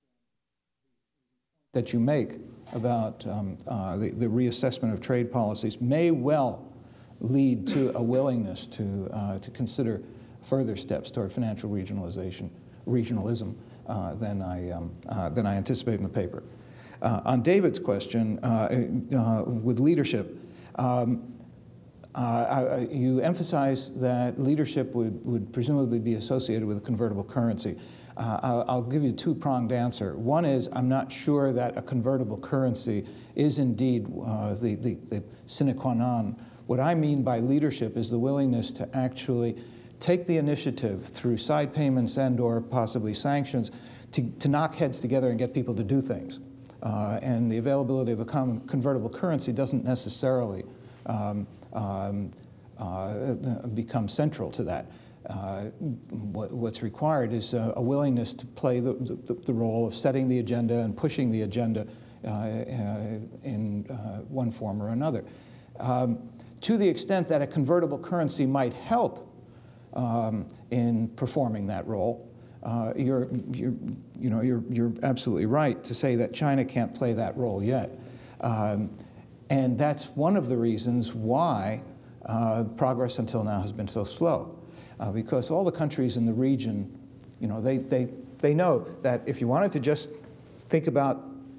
that you make about um, uh, the, the reassessment of trade policies may well lead to a willingness to, uh, to consider further steps toward financial regionalization, regionalism uh, than I um, uh, than I anticipate in the paper. Uh, on David's question, uh, uh, with leadership, um, uh, I, you emphasize that leadership would, would presumably be associated with a convertible currency. Uh, I'll, I'll give you a two-pronged answer. One is I'm not sure that a convertible currency is indeed uh, the, the, the sine qua non. What I mean by leadership is the willingness to actually take the initiative through side payments and or possibly sanctions to, to knock heads together and get people to do things. Uh, and the availability of a common convertible currency doesn't necessarily um, um, uh, become central to that. Uh, what, what's required is a, a willingness to play the, the, the role of setting the agenda and pushing the agenda uh, uh, in uh, one form or another. Um, to the extent that a convertible currency might help Um, in performing that role, uh, you're, you're, you know, you're, you're absolutely right to say that China can't play that role yet, um, and that's one of the reasons why uh, progress until now has been so slow, uh, because all the countries in the region, you know, they they they know that if you wanted to just think about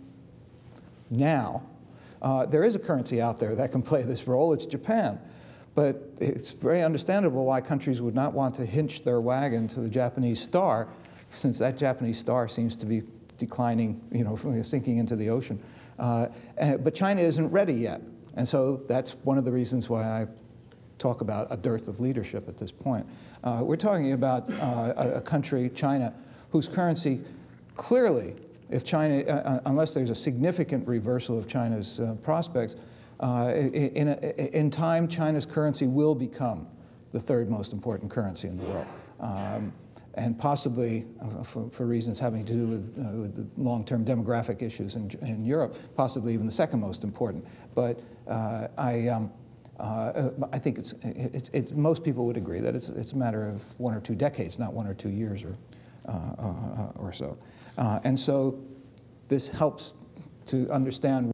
now, uh, there is a currency out there that can play this role. It's Japan. But it's very understandable why countries would not want to hitch their wagon to the Japanese star, since that Japanese star seems to be declining, you know, sinking into the ocean. Uh, but China isn't ready yet. And so that's one of the reasons why I talk about a dearth of leadership at this point. Uh, we're talking about uh, a, a country, China, whose currency clearly, if China, uh, unless there's a significant reversal of China's uh, prospects, Uh, in, a, in time, China's currency will become the third most important currency in the world. Um, and possibly, uh, for, for reasons having to do with, uh, with the long-term demographic issues in, in Europe, possibly even the second most important. But uh, I, um, uh, I think it's, it's, it's, most people would agree that it's, it's a matter of one or two decades, not one or two years or, uh, uh, or so. Uh, and so this helps to understand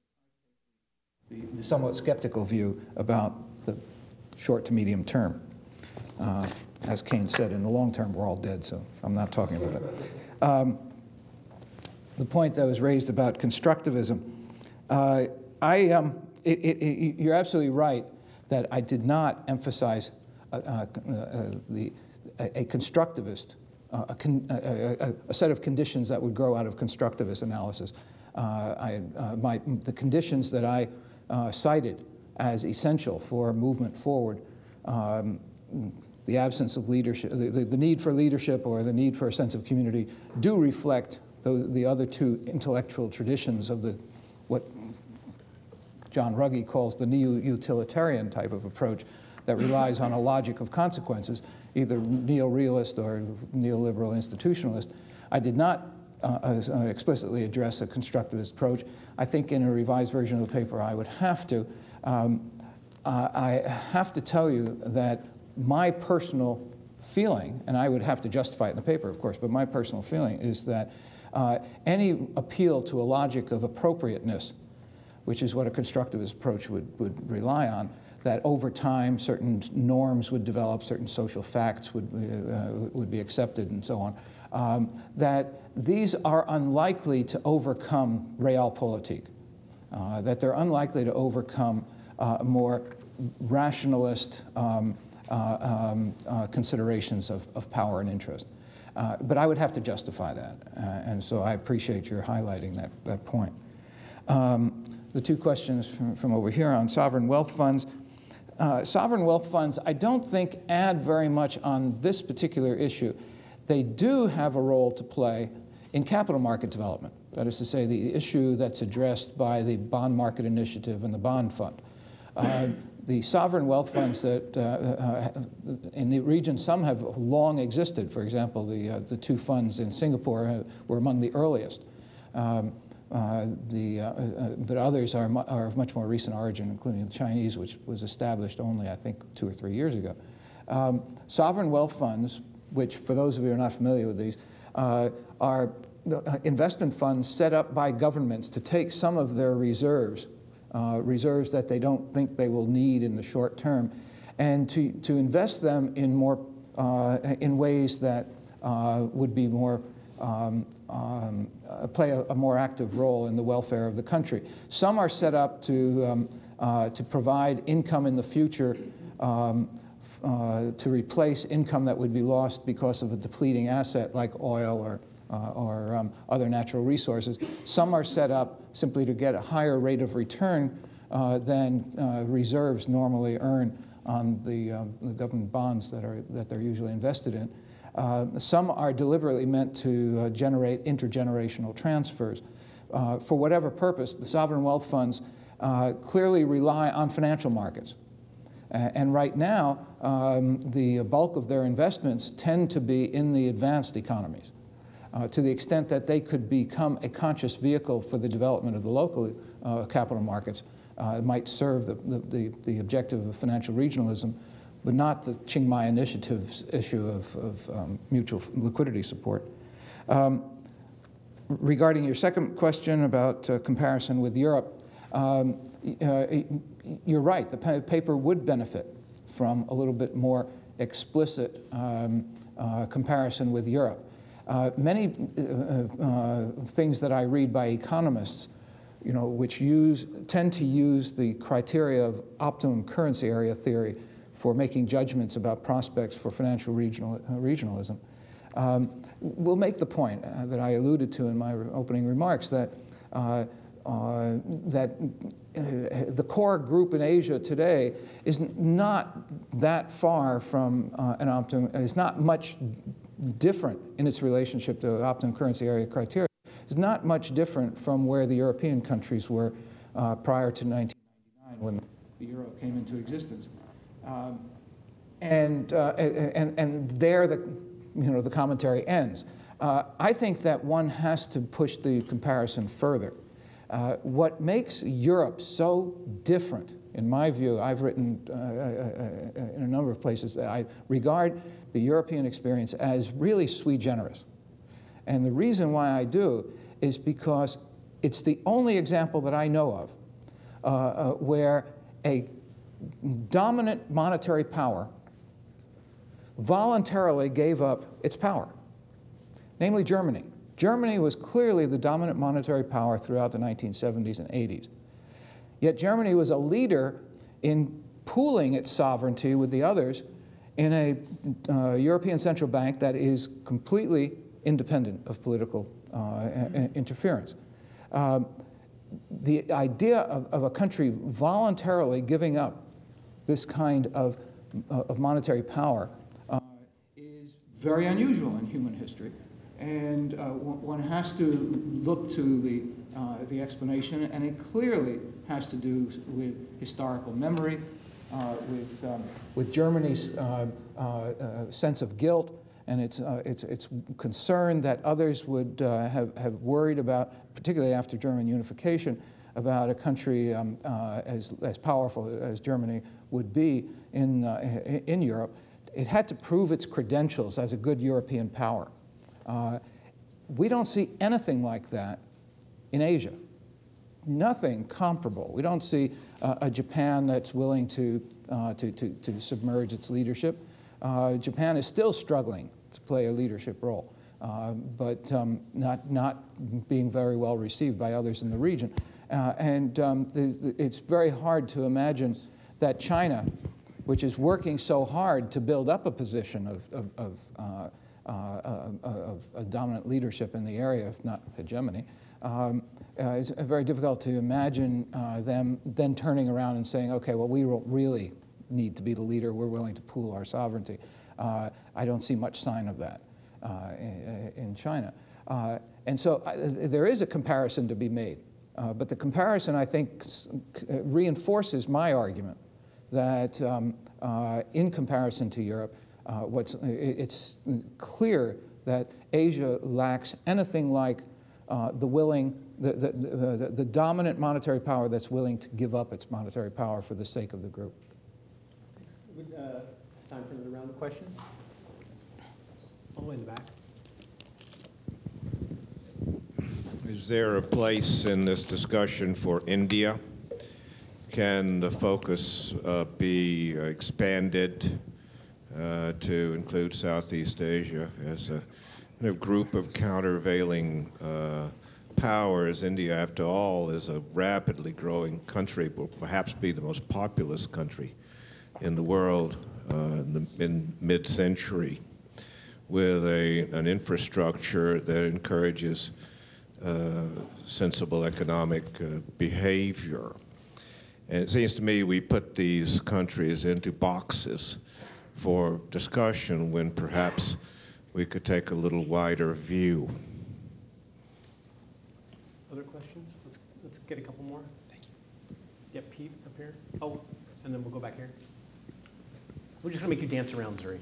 the somewhat skeptical view about the short to medium term. Uh, as Keynes said, in the long term, we're all dead, so I'm not talking about that. Um, the point that was raised about constructivism, uh, I, um, it, it, it, you're absolutely right that I did not emphasize uh, uh, uh, the, a, a constructivist, uh, a, con, a, a, a set of conditions that would grow out of constructivist analysis. Uh, I, uh, my, the conditions that I uh, cited as essential for movement forward, um, the absence of leadership, the, the, the need for leadership or the need for a sense of community do reflect the, the other two intellectual traditions of the, what John Ruggie calls the neo-utilitarian type of approach that relies on a logic of consequences, either neo-realist or neoliberal institutionalist. I did not uh, uh, explicitly address a constructivist approach. I think in a revised version of the paper I would have to. Um, uh, I have to tell you that my personal feeling, and I would have to justify it in the paper, of course, but my personal feeling is that uh, any appeal to a logic of appropriateness, which is what a constructivist approach would, would rely on, that over time certain norms would develop, certain social facts would, uh, would be accepted, and so on, um, that these are unlikely to overcome realpolitik, uh, that they're unlikely to overcome uh, more rationalist um, Uh, um, uh, considerations of, of power and interest. Uh, but I would have to justify that, uh, and so I appreciate your highlighting that, that point. Um, the two questions from, from over here on sovereign wealth funds. Uh, sovereign wealth funds, I don't think, add very much on this particular issue. They do have a role to play in capital market development. That is to say, the issue that's addressed by the bond market initiative and the bond fund. Uh, The sovereign wealth funds that uh, uh, in the region, some have long existed. For example, the, uh, the two funds in Singapore were among the earliest. Um, uh, the, uh, uh, but others are, are of much more recent origin, including the Chinese, which was established only, I think, two or three years ago. Um, sovereign wealth funds, which for those of you who are not familiar with these, uh, are investment funds set up by governments to take some of their reserves, Uh, reserves that they don't think they will need in the short term, and to, to invest them in more uh, in ways that uh, would be more um, um, uh, play a, a more active role in the welfare of the country. Some are set up to um, uh, to provide income in the future um, uh, to replace income that would be lost because of a depleting asset like oil or Uh, or um, other natural resources. Some are set up simply to get a higher rate of return uh, than uh, reserves normally earn on the, um, the government bonds that are that they're usually invested in. Uh, some are deliberately meant to uh, generate intergenerational transfers. Uh, for whatever purpose, the sovereign wealth funds uh, clearly rely on financial markets. Uh, and right now, um, the bulk of their investments tend to be in the advanced economies. Uh, to the extent that they could become a conscious vehicle for the development of the local uh, capital markets, uh, it might serve the, the, the objective of financial regionalism, but not the Chiang Mai Initiative's issue of, of um, mutual liquidity support. Um, regarding your second question about uh, comparison with Europe, um, uh, you're right, the pa paper would benefit from a little bit more explicit um, uh, comparison with Europe. Uh, many uh, uh, things that I read by economists, you know, which use, tend to use the criteria of optimum currency area theory for making judgments about prospects for financial regional, uh, regionalism, um, will make the point uh, that I alluded to in my opening remarks, that, uh, uh, that uh, the core group in Asia today is not that far from uh, an optimum, is not much different in its relationship to optimum currency area criteria. It's not much different from where the European countries were uh, prior to nineteen when the euro came into existence. Um, and, uh, and, and there the, you know, the commentary ends. Uh, I think that one has to push the comparison further. Uh, what makes Europe so different, in my view, I've written uh, uh, in a number of places that I regard the European experience as really sui generis. And the reason why I do is because it's the only example that I know of uh, uh, where a dominant monetary power voluntarily gave up its power, namely Germany. Germany was clearly the dominant monetary power throughout the nineteen seventies and eighties. Yet Germany was a leader in pooling its sovereignty with the others in a uh, European Central Bank that is completely independent of political uh, interference. Um, the idea of, of a country voluntarily giving up this kind of, uh, of monetary power uh, is very unusual in human history. And uh, one has to look to the, uh, the explanation, and it clearly has to do with historical memory, uh, with, um, with Germany's uh, uh, uh, sense of guilt, and its, uh, its, its concern that others would uh, have, have worried about, particularly after German unification, about a country um, uh, as, as powerful as Germany would be in, uh, in Europe. It had to prove its credentials as a good European power. Uh, we don't see anything like that in Asia. Nothing comparable. We don't see uh, a Japan that's willing to, uh, to, to, to submerge its leadership. Uh, Japan is still struggling to play a leadership role, uh, but um, not, not being very well received by others in the region. Uh, and um, it's very hard to imagine that China, which is working so hard to build up a position of, of, of uh, Uh, of a dominant leadership in the area, if not hegemony, um, uh, it's very difficult to imagine uh, them then turning around and saying, okay, well, we really need to be the leader. We're willing to pool our sovereignty. Uh, I don't see much sign of that uh, in, in China. Uh, and so uh, there is a comparison to be made. Uh, but the comparison, I think, reinforces my argument that um, uh, in comparison to Europe, Uh, what's, it's clear that Asia lacks anything like uh, the willing, the, the, the, the dominant monetary power that's willing to give up its monetary power for the sake of the group.
Would, uh, time for another round of questions? All the way in the back.
Is there a place in this discussion for India? Can the focus uh, be expanded Uh, to include Southeast Asia as a kind of group of countervailing uh, powers? India, after all, is a rapidly growing country, will perhaps be the most populous country in the world uh, in, the, in mid-century, with a, an infrastructure that encourages uh, sensible economic uh, behavior. And it seems to me we put these countries into boxes for discussion when perhaps we could take a little wider view.
Other questions? Let's, let's get a couple more. Thank you. Yeah, Pete up here. Oh, and then we'll go back here. We're just going to make you dance around, Zuri.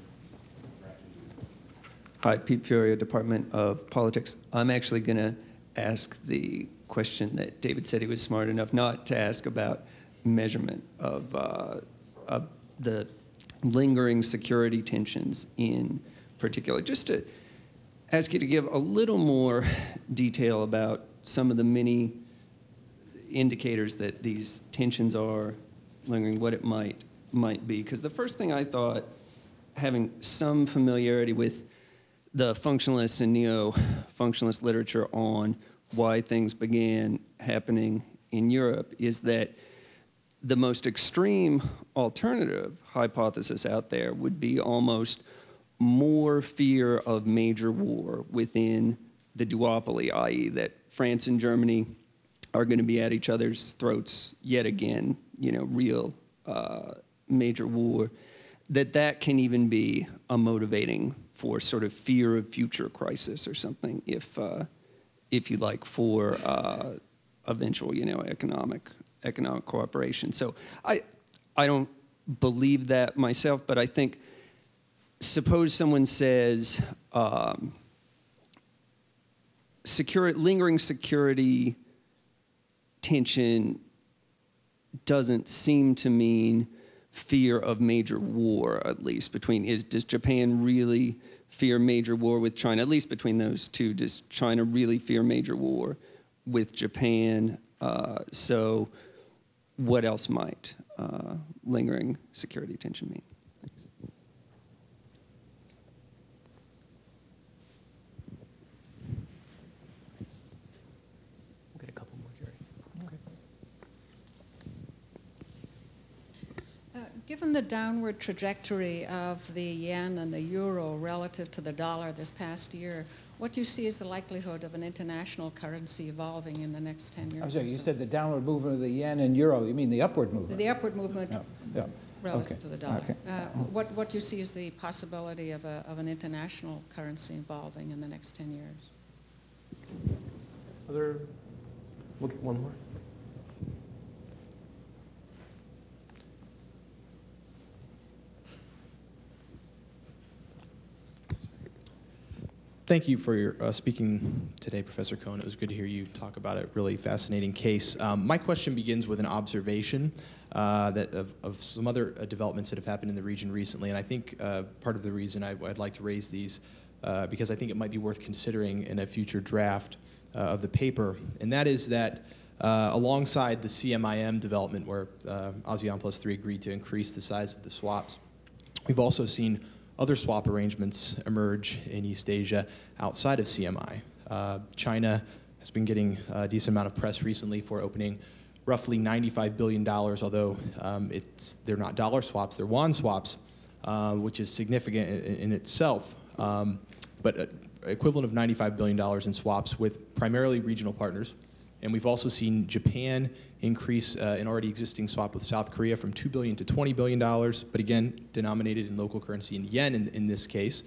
Hi, Pete Fioria, Department of Politics. I'm actually going to ask the question that David said he was smart enough not to ask about measurement of, uh, of the lingering security tensions in particular. Just to ask you to give a little more detail about some of the many indicators that these tensions are lingering, what it might might be. Because the first thing I thought, having some familiarity with the functionalist and neo-functionalist literature on why things began happening in Europe, is that the most extreme alternative hypothesis out there would be almost more fear of major war within the duopoly, that is that France and Germany are going to be at each other's throats yet again, you know, real uh, major war, that that can even be a motivating force, sort of fear of future crisis or something, if, uh, if you like, for uh, eventual, you know, economic economic cooperation. So I, I don't believe that myself, but I think, suppose someone says, um, secure, lingering security tension doesn't seem to mean fear of major war, at least between, is, does Japan really fear major war with China? At least between those two, does China really fear major war with Japan? Uh, so what else might uh, lingering security tension mean?
We'll get a couple more, Jerry. Okay.
Uh, given the downward trajectory of the yen and the euro relative to the dollar this past year, what do you see as the likelihood of an international currency evolving in the next ten years?
I'm sorry,
or
you
so?
said the downward movement of the yen and euro. You mean the upward movement?
The upward movement
Yeah, yeah.
relative
Okay,
to the dollar.
okay.
Uh, what, what do you see as the possibility of, a, of an international currency evolving in the next ten years?
Other, we'll get one more.
Thank you for your uh, speaking today, Professor Cohen. It was good to hear you talk about a really fascinating case. Um, my question begins with an observation uh, that of, of some other uh, developments that have happened in the region recently, and I think uh, part of the reason I, I'd like to raise these uh, because I think it might be worth considering in a future draft uh, of the paper, and that is that uh, alongside the C M I M development, where uh, ASEAN Plus three agreed to increase the size of the swaps, we've also seen other swap arrangements emerge in East Asia outside of C M I. Uh, China has been getting a decent amount of press recently for opening roughly ninety-five billion dollars, although um, it's, they're not dollar swaps, they're yuan swaps, uh, which is significant in, in itself, um, but uh, equivalent of ninety-five billion dollars in swaps with primarily regional partners. And we've also seen Japan increase uh, an already existing swap with South Korea from two billion dollars to twenty billion dollars, but again, denominated in local currency in yen in, in this case.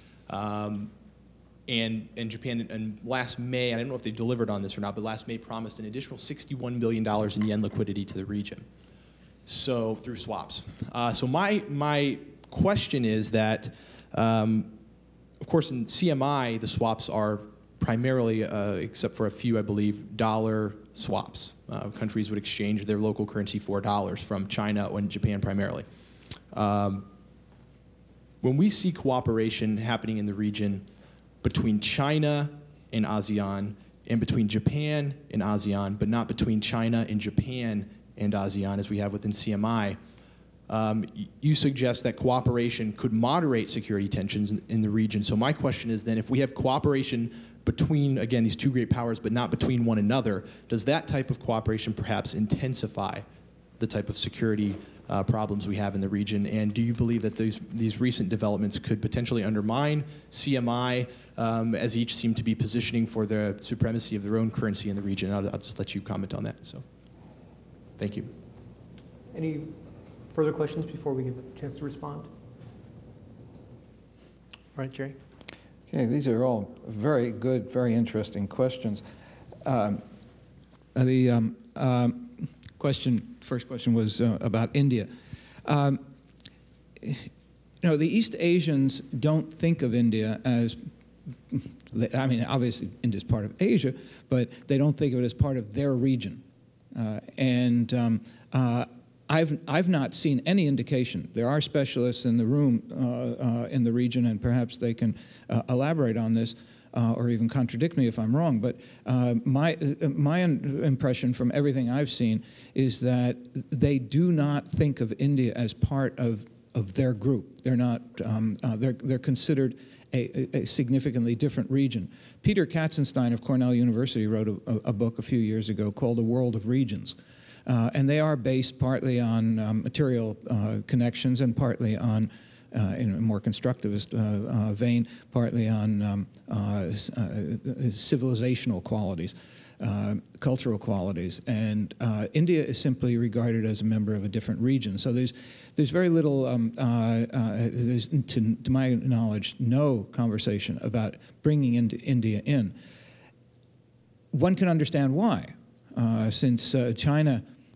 Um, and, and Japan, and last May, I don't know if they delivered on this or not, but last May promised an additional sixty-one billion dollars in yen liquidity to the region, so through swaps. Uh, so my, my question is that, um, of course, in C M I, the swaps are primarily, uh, except for a few, I believe, dollar swaps. Uh, countries would exchange their local currency for dollars from China and Japan primarily. Um, when we see cooperation happening in the region between China and ASEAN, and between Japan and ASEAN, but not between China and Japan and ASEAN, as we have within C M I, um, you suggest that cooperation could moderate security tensions in, in the region. So my question is then, if we have cooperation between, again, these two great powers, but not between one another, does that type of cooperation perhaps intensify the type of security uh, problems we have in the region? And do you believe that these, these recent developments could potentially undermine C M I, um, as each seem to be positioning for the supremacy of their own currency in the region? I'll, I'll just let you comment on that. So, thank you.
Any further questions before we give a chance to respond? All right, Jerry.
Okay, these are all very good, very interesting questions. Um, the um, um, question, first question was uh, about India. Um, you know, the East Asians don't think of India as, I mean, obviously India is part of Asia, but they don't think of it as part of their region. Uh, and um, uh, I've, I've not seen any indication. There are specialists in the room uh, uh, in the region, and perhaps they can uh, elaborate on this uh, or even contradict me if I'm wrong. But uh, my, uh, my impression from everything I've seen is that they do not think of India as part of, of their group. They're not, um, uh, they're, they're considered a, a significantly different region. Peter Katzenstein of Cornell University wrote a, a book a few years ago called A World of Regions. Uh, and they are based partly on um, material uh, connections and partly on, uh, in a more constructivist uh, uh, vein, partly on um, uh, uh, civilizational qualities, uh, cultural qualities. And uh, India is simply regarded as a member of a different region. So there's, there's very little, um, uh, uh, there's, to, to my knowledge, no conversation about bringing into India in. One can understand why. Uh, since uh, China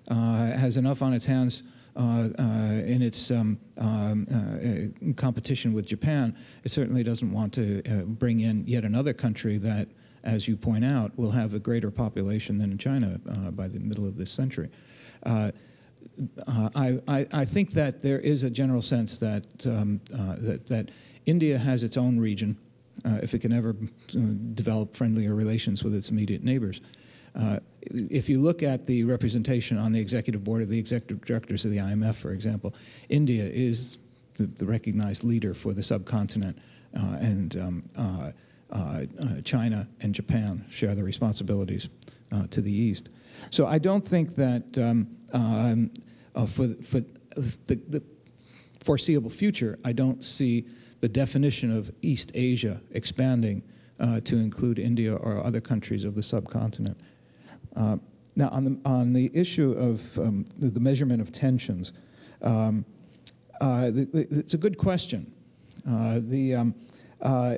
uh, has enough on its hands uh, uh, in its um, um, uh, competition with Japan. It certainly doesn't want to uh, bring in yet another country that, as you point out, will have a greater population than China uh, by the middle of this century. Uh, uh, I, I, I think that there is a general sense that, um, uh, that, that India has its own region, uh, if it can ever uh, develop friendlier relations with its immediate neighbors. Uh, if you look at the representation on the executive board of the executive directors of the I M F, for example, India is the, the recognized leader for the subcontinent, uh, and um, uh, uh, uh, China and Japan share the responsibilities uh, to the east. So I don't think that um, um, uh, for, for the, the foreseeable future, I don't see the definition of East Asia expanding uh, to include India or other countries of the subcontinent. Uh, now, on the, on the issue of um, the, the measurement of tensions, um, uh, the, the, it's a good question. Uh, the, um, uh,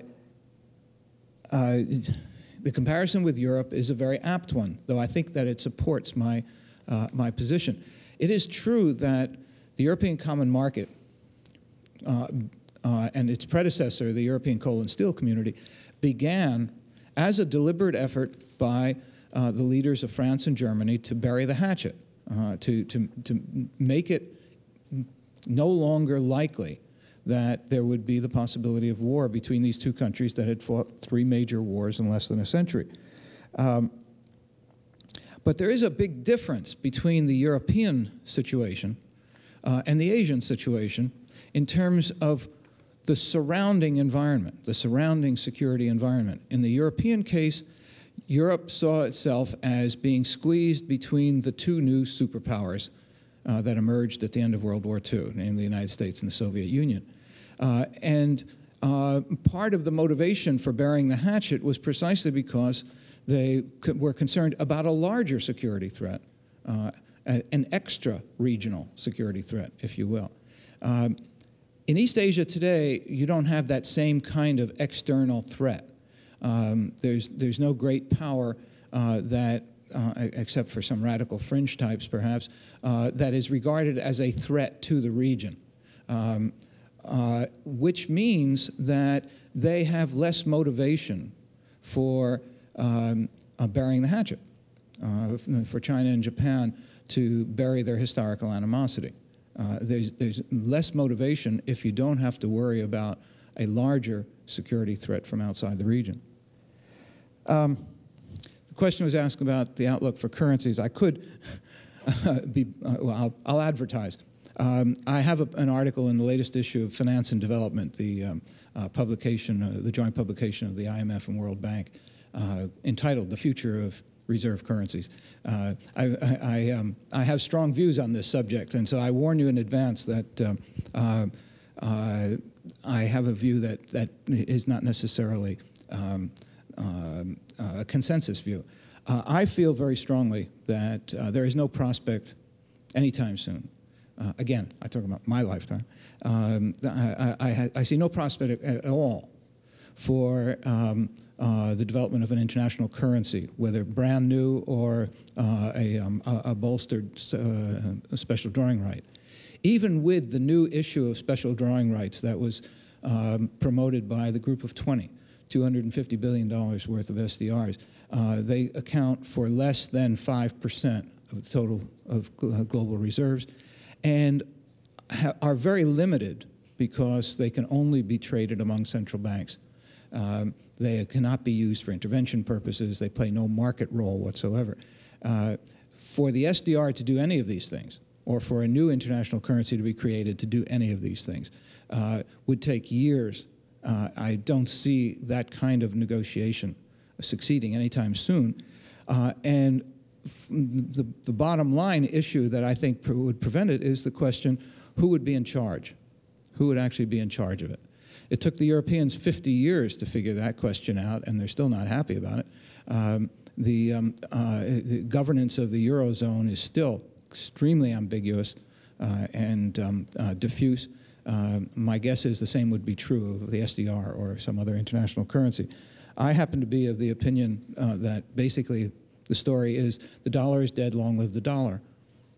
uh, the comparison with Europe is a very apt one, though I think that it supports my, uh, my position. It is true that the European Common Market uh, uh, and its predecessor, the European Coal and Steel Community, began as a deliberate effort by Uh, the leaders of France and Germany to bury the hatchet, uh, to, to, to make it no longer likely that there would be the possibility of war between these two countries that had fought three major wars in less than a century. Um, but there is a big difference between the European situation uh, and the Asian situation in terms of the surrounding environment, the surrounding security environment. In the European case, Europe saw itself as being squeezed between the two new superpowers uh, that emerged at the end of World War Two, namely the United States and the Soviet Union. Uh, and uh, part of the motivation for burying the hatchet was precisely because they co- were concerned about a larger security threat, uh, a, an extra regional security threat, if you will. Um, in East Asia today, you don't have that same kind of external threat. Um, there's, there's no great power uh, that, uh, except for some radical fringe types perhaps, uh, that is regarded as a threat to the region, um, uh, which means that they have less motivation for um, uh, burying the hatchet, uh, for China and Japan to bury their historical animosity. Uh, there's, there's less motivation if you don't have to worry about a larger security threat from outside the region. Um, the question was asked about the outlook for currencies. I could uh, be, uh, well, I'll, I'll advertise. Um, I have a, an article in the latest issue of Finance and Development, the um, uh, publication, uh, the joint publication of the I M F and World Bank, uh, entitled "The Future of Reserve Currencies." Uh, I, I, I, um, I have strong views on this subject, and so I warn you in advance that um, uh, uh, I have a view that, that is not necessarily um, Um, uh, a consensus view. Uh, I feel very strongly that uh, there is no prospect anytime soon. Uh, again, I talk about my lifetime. Um, I, I, I see no prospect at all for um, uh, the development of an international currency, whether brand new or uh, a, um, a, a bolstered uh, a special drawing right. Even with the new issue of special drawing rights that was um, promoted by the Group of twenty, two hundred fifty billion dollars worth of S D Rs. Uh, they account for less than five percent of the total of gl- global reserves and ha- are very limited because they can only be traded among central banks. Um, they cannot be used for intervention purposes. They play no market role whatsoever. Uh, for the S D R to do any of these things, or for a new international currency to be created to do any of these things, uh, would take years. Uh, I don't see that kind of negotiation succeeding anytime soon. Uh, and f- the, the bottom line issue that I think pr- would prevent it is the question, who would be in charge? Who would actually be in charge of it? It took the Europeans fifty years to figure that question out, and they're still not happy about it. Um, the, um, uh, the governance of the Eurozone is still extremely ambiguous uh, and um, uh, diffuse. Uh, my guess is the same would be true of the S D R or some other international currency. I happen to be of the opinion uh, that basically the story is the dollar is dead, long live the dollar.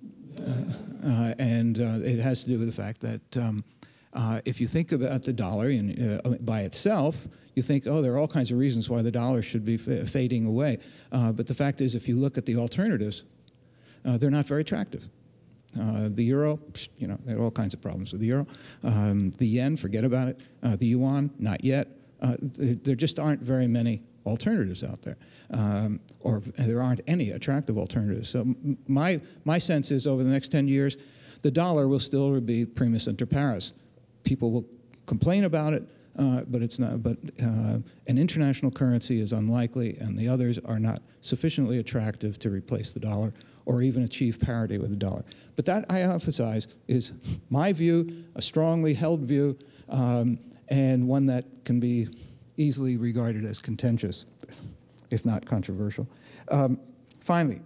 uh, and uh, it has to do with the fact that um, uh, if you think about the dollar in, uh, by itself, you think, oh, there are all kinds of reasons why the dollar should be f- fading away. Uh, but the fact is, if you look at the alternatives, uh, they're not very attractive. Uh, the euro, you know, there are all kinds of problems with the euro. Um, the yen, forget about it. Uh, the yuan, not yet. Uh, th- there just aren't very many alternatives out there, um, or there aren't any attractive alternatives. So m- my my sense is over the next ten years, the dollar will still be primus inter pares. People will complain about it, uh, but it's not. But uh, an international currency is unlikely, and the others are not sufficiently attractive to replace the dollar or even achieve parity with the dollar. But that, I emphasize, is my view, a strongly held view, um, and one that can be easily regarded as contentious, if not controversial. Um, finally,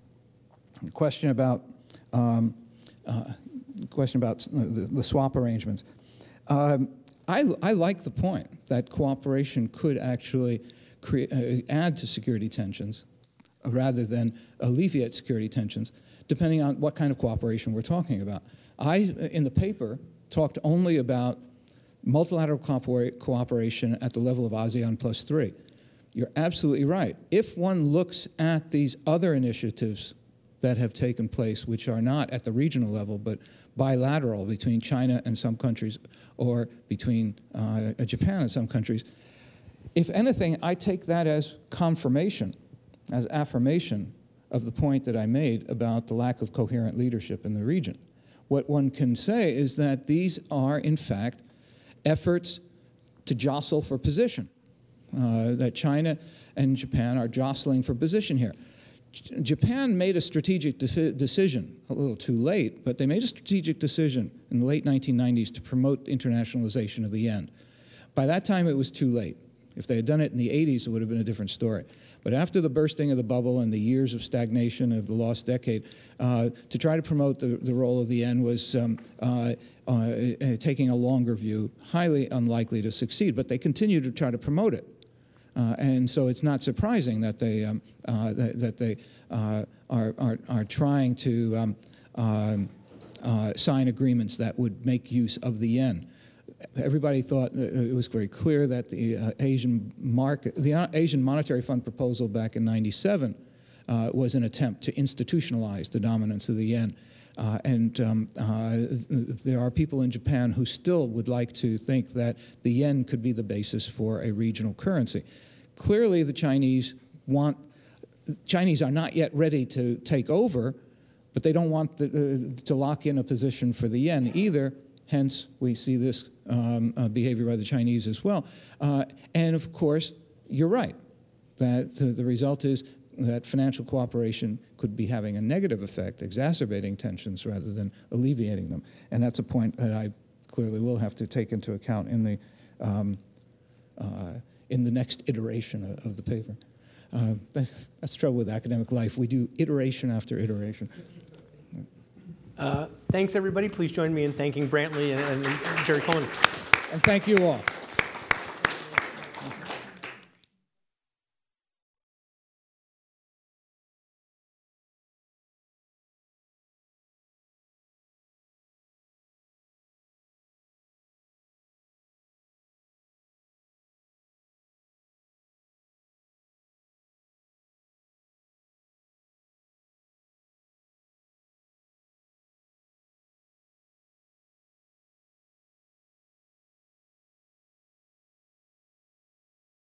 a question about um, uh, question about the, the swap arrangements. Um, I, I like the point that cooperation could actually create, uh, add to security tensions uh, rather than alleviate security tensions, depending on what kind of cooperation we're talking about. I, in the paper, talked only about multilateral cooper- cooperation at the level of ASEAN plus three. You're absolutely right. If one looks at these other initiatives that have taken place, which are not at the regional level, but bilateral between China and some countries, or between uh, Japan and some countries, if anything, I take that as confirmation, as affirmation of the point that I made about the lack of coherent leadership in the region. What one can say is that these are, in fact, efforts to jostle for position, uh, that China and Japan are jostling for position here. J- Japan made a strategic de- decision, a little too late, but they made a strategic decision in the late nineteen nineties to promote internationalization of the yen. By that time, it was too late. If they had done it in the eighties, it would have been a different story. But after the bursting of the bubble and the years of stagnation of the lost decade, uh, to try to promote the, the role of the yen was um, uh, uh, taking a longer view, highly unlikely to succeed. But they continue to try to promote it. Uh, and so it's not surprising that they, um, uh, that, that they uh, are, are, are trying to um, um, uh, sign agreements that would make use of the yen. Everybody thought it was very clear that the uh, Asian market, the Asian Monetary Fund proposal back in ninety-seven uh, was an attempt to institutionalize the dominance of the yen. Uh, and um, uh, there are people in Japan who still would like to think that the yen could be the basis for a regional currency. Clearly, the Chinese want, Chinese are not yet ready to take over, but they don't want the, uh, to lock in a position for the yen either. Hence, we see this um, uh, behavior by the Chinese as well. Uh, and of course, you're right, that uh, the result is that financial cooperation could be having a negative effect, exacerbating tensions rather than alleviating them. And that's a point that I clearly will have to take into account in the, um, uh, in the next iteration of, of the paper. Uh, that's the trouble with academic life. We do iteration after iteration.
Uh, thanks, everybody. Please join me in thanking Brantley and, and Jerry Cohen.
And thank you all.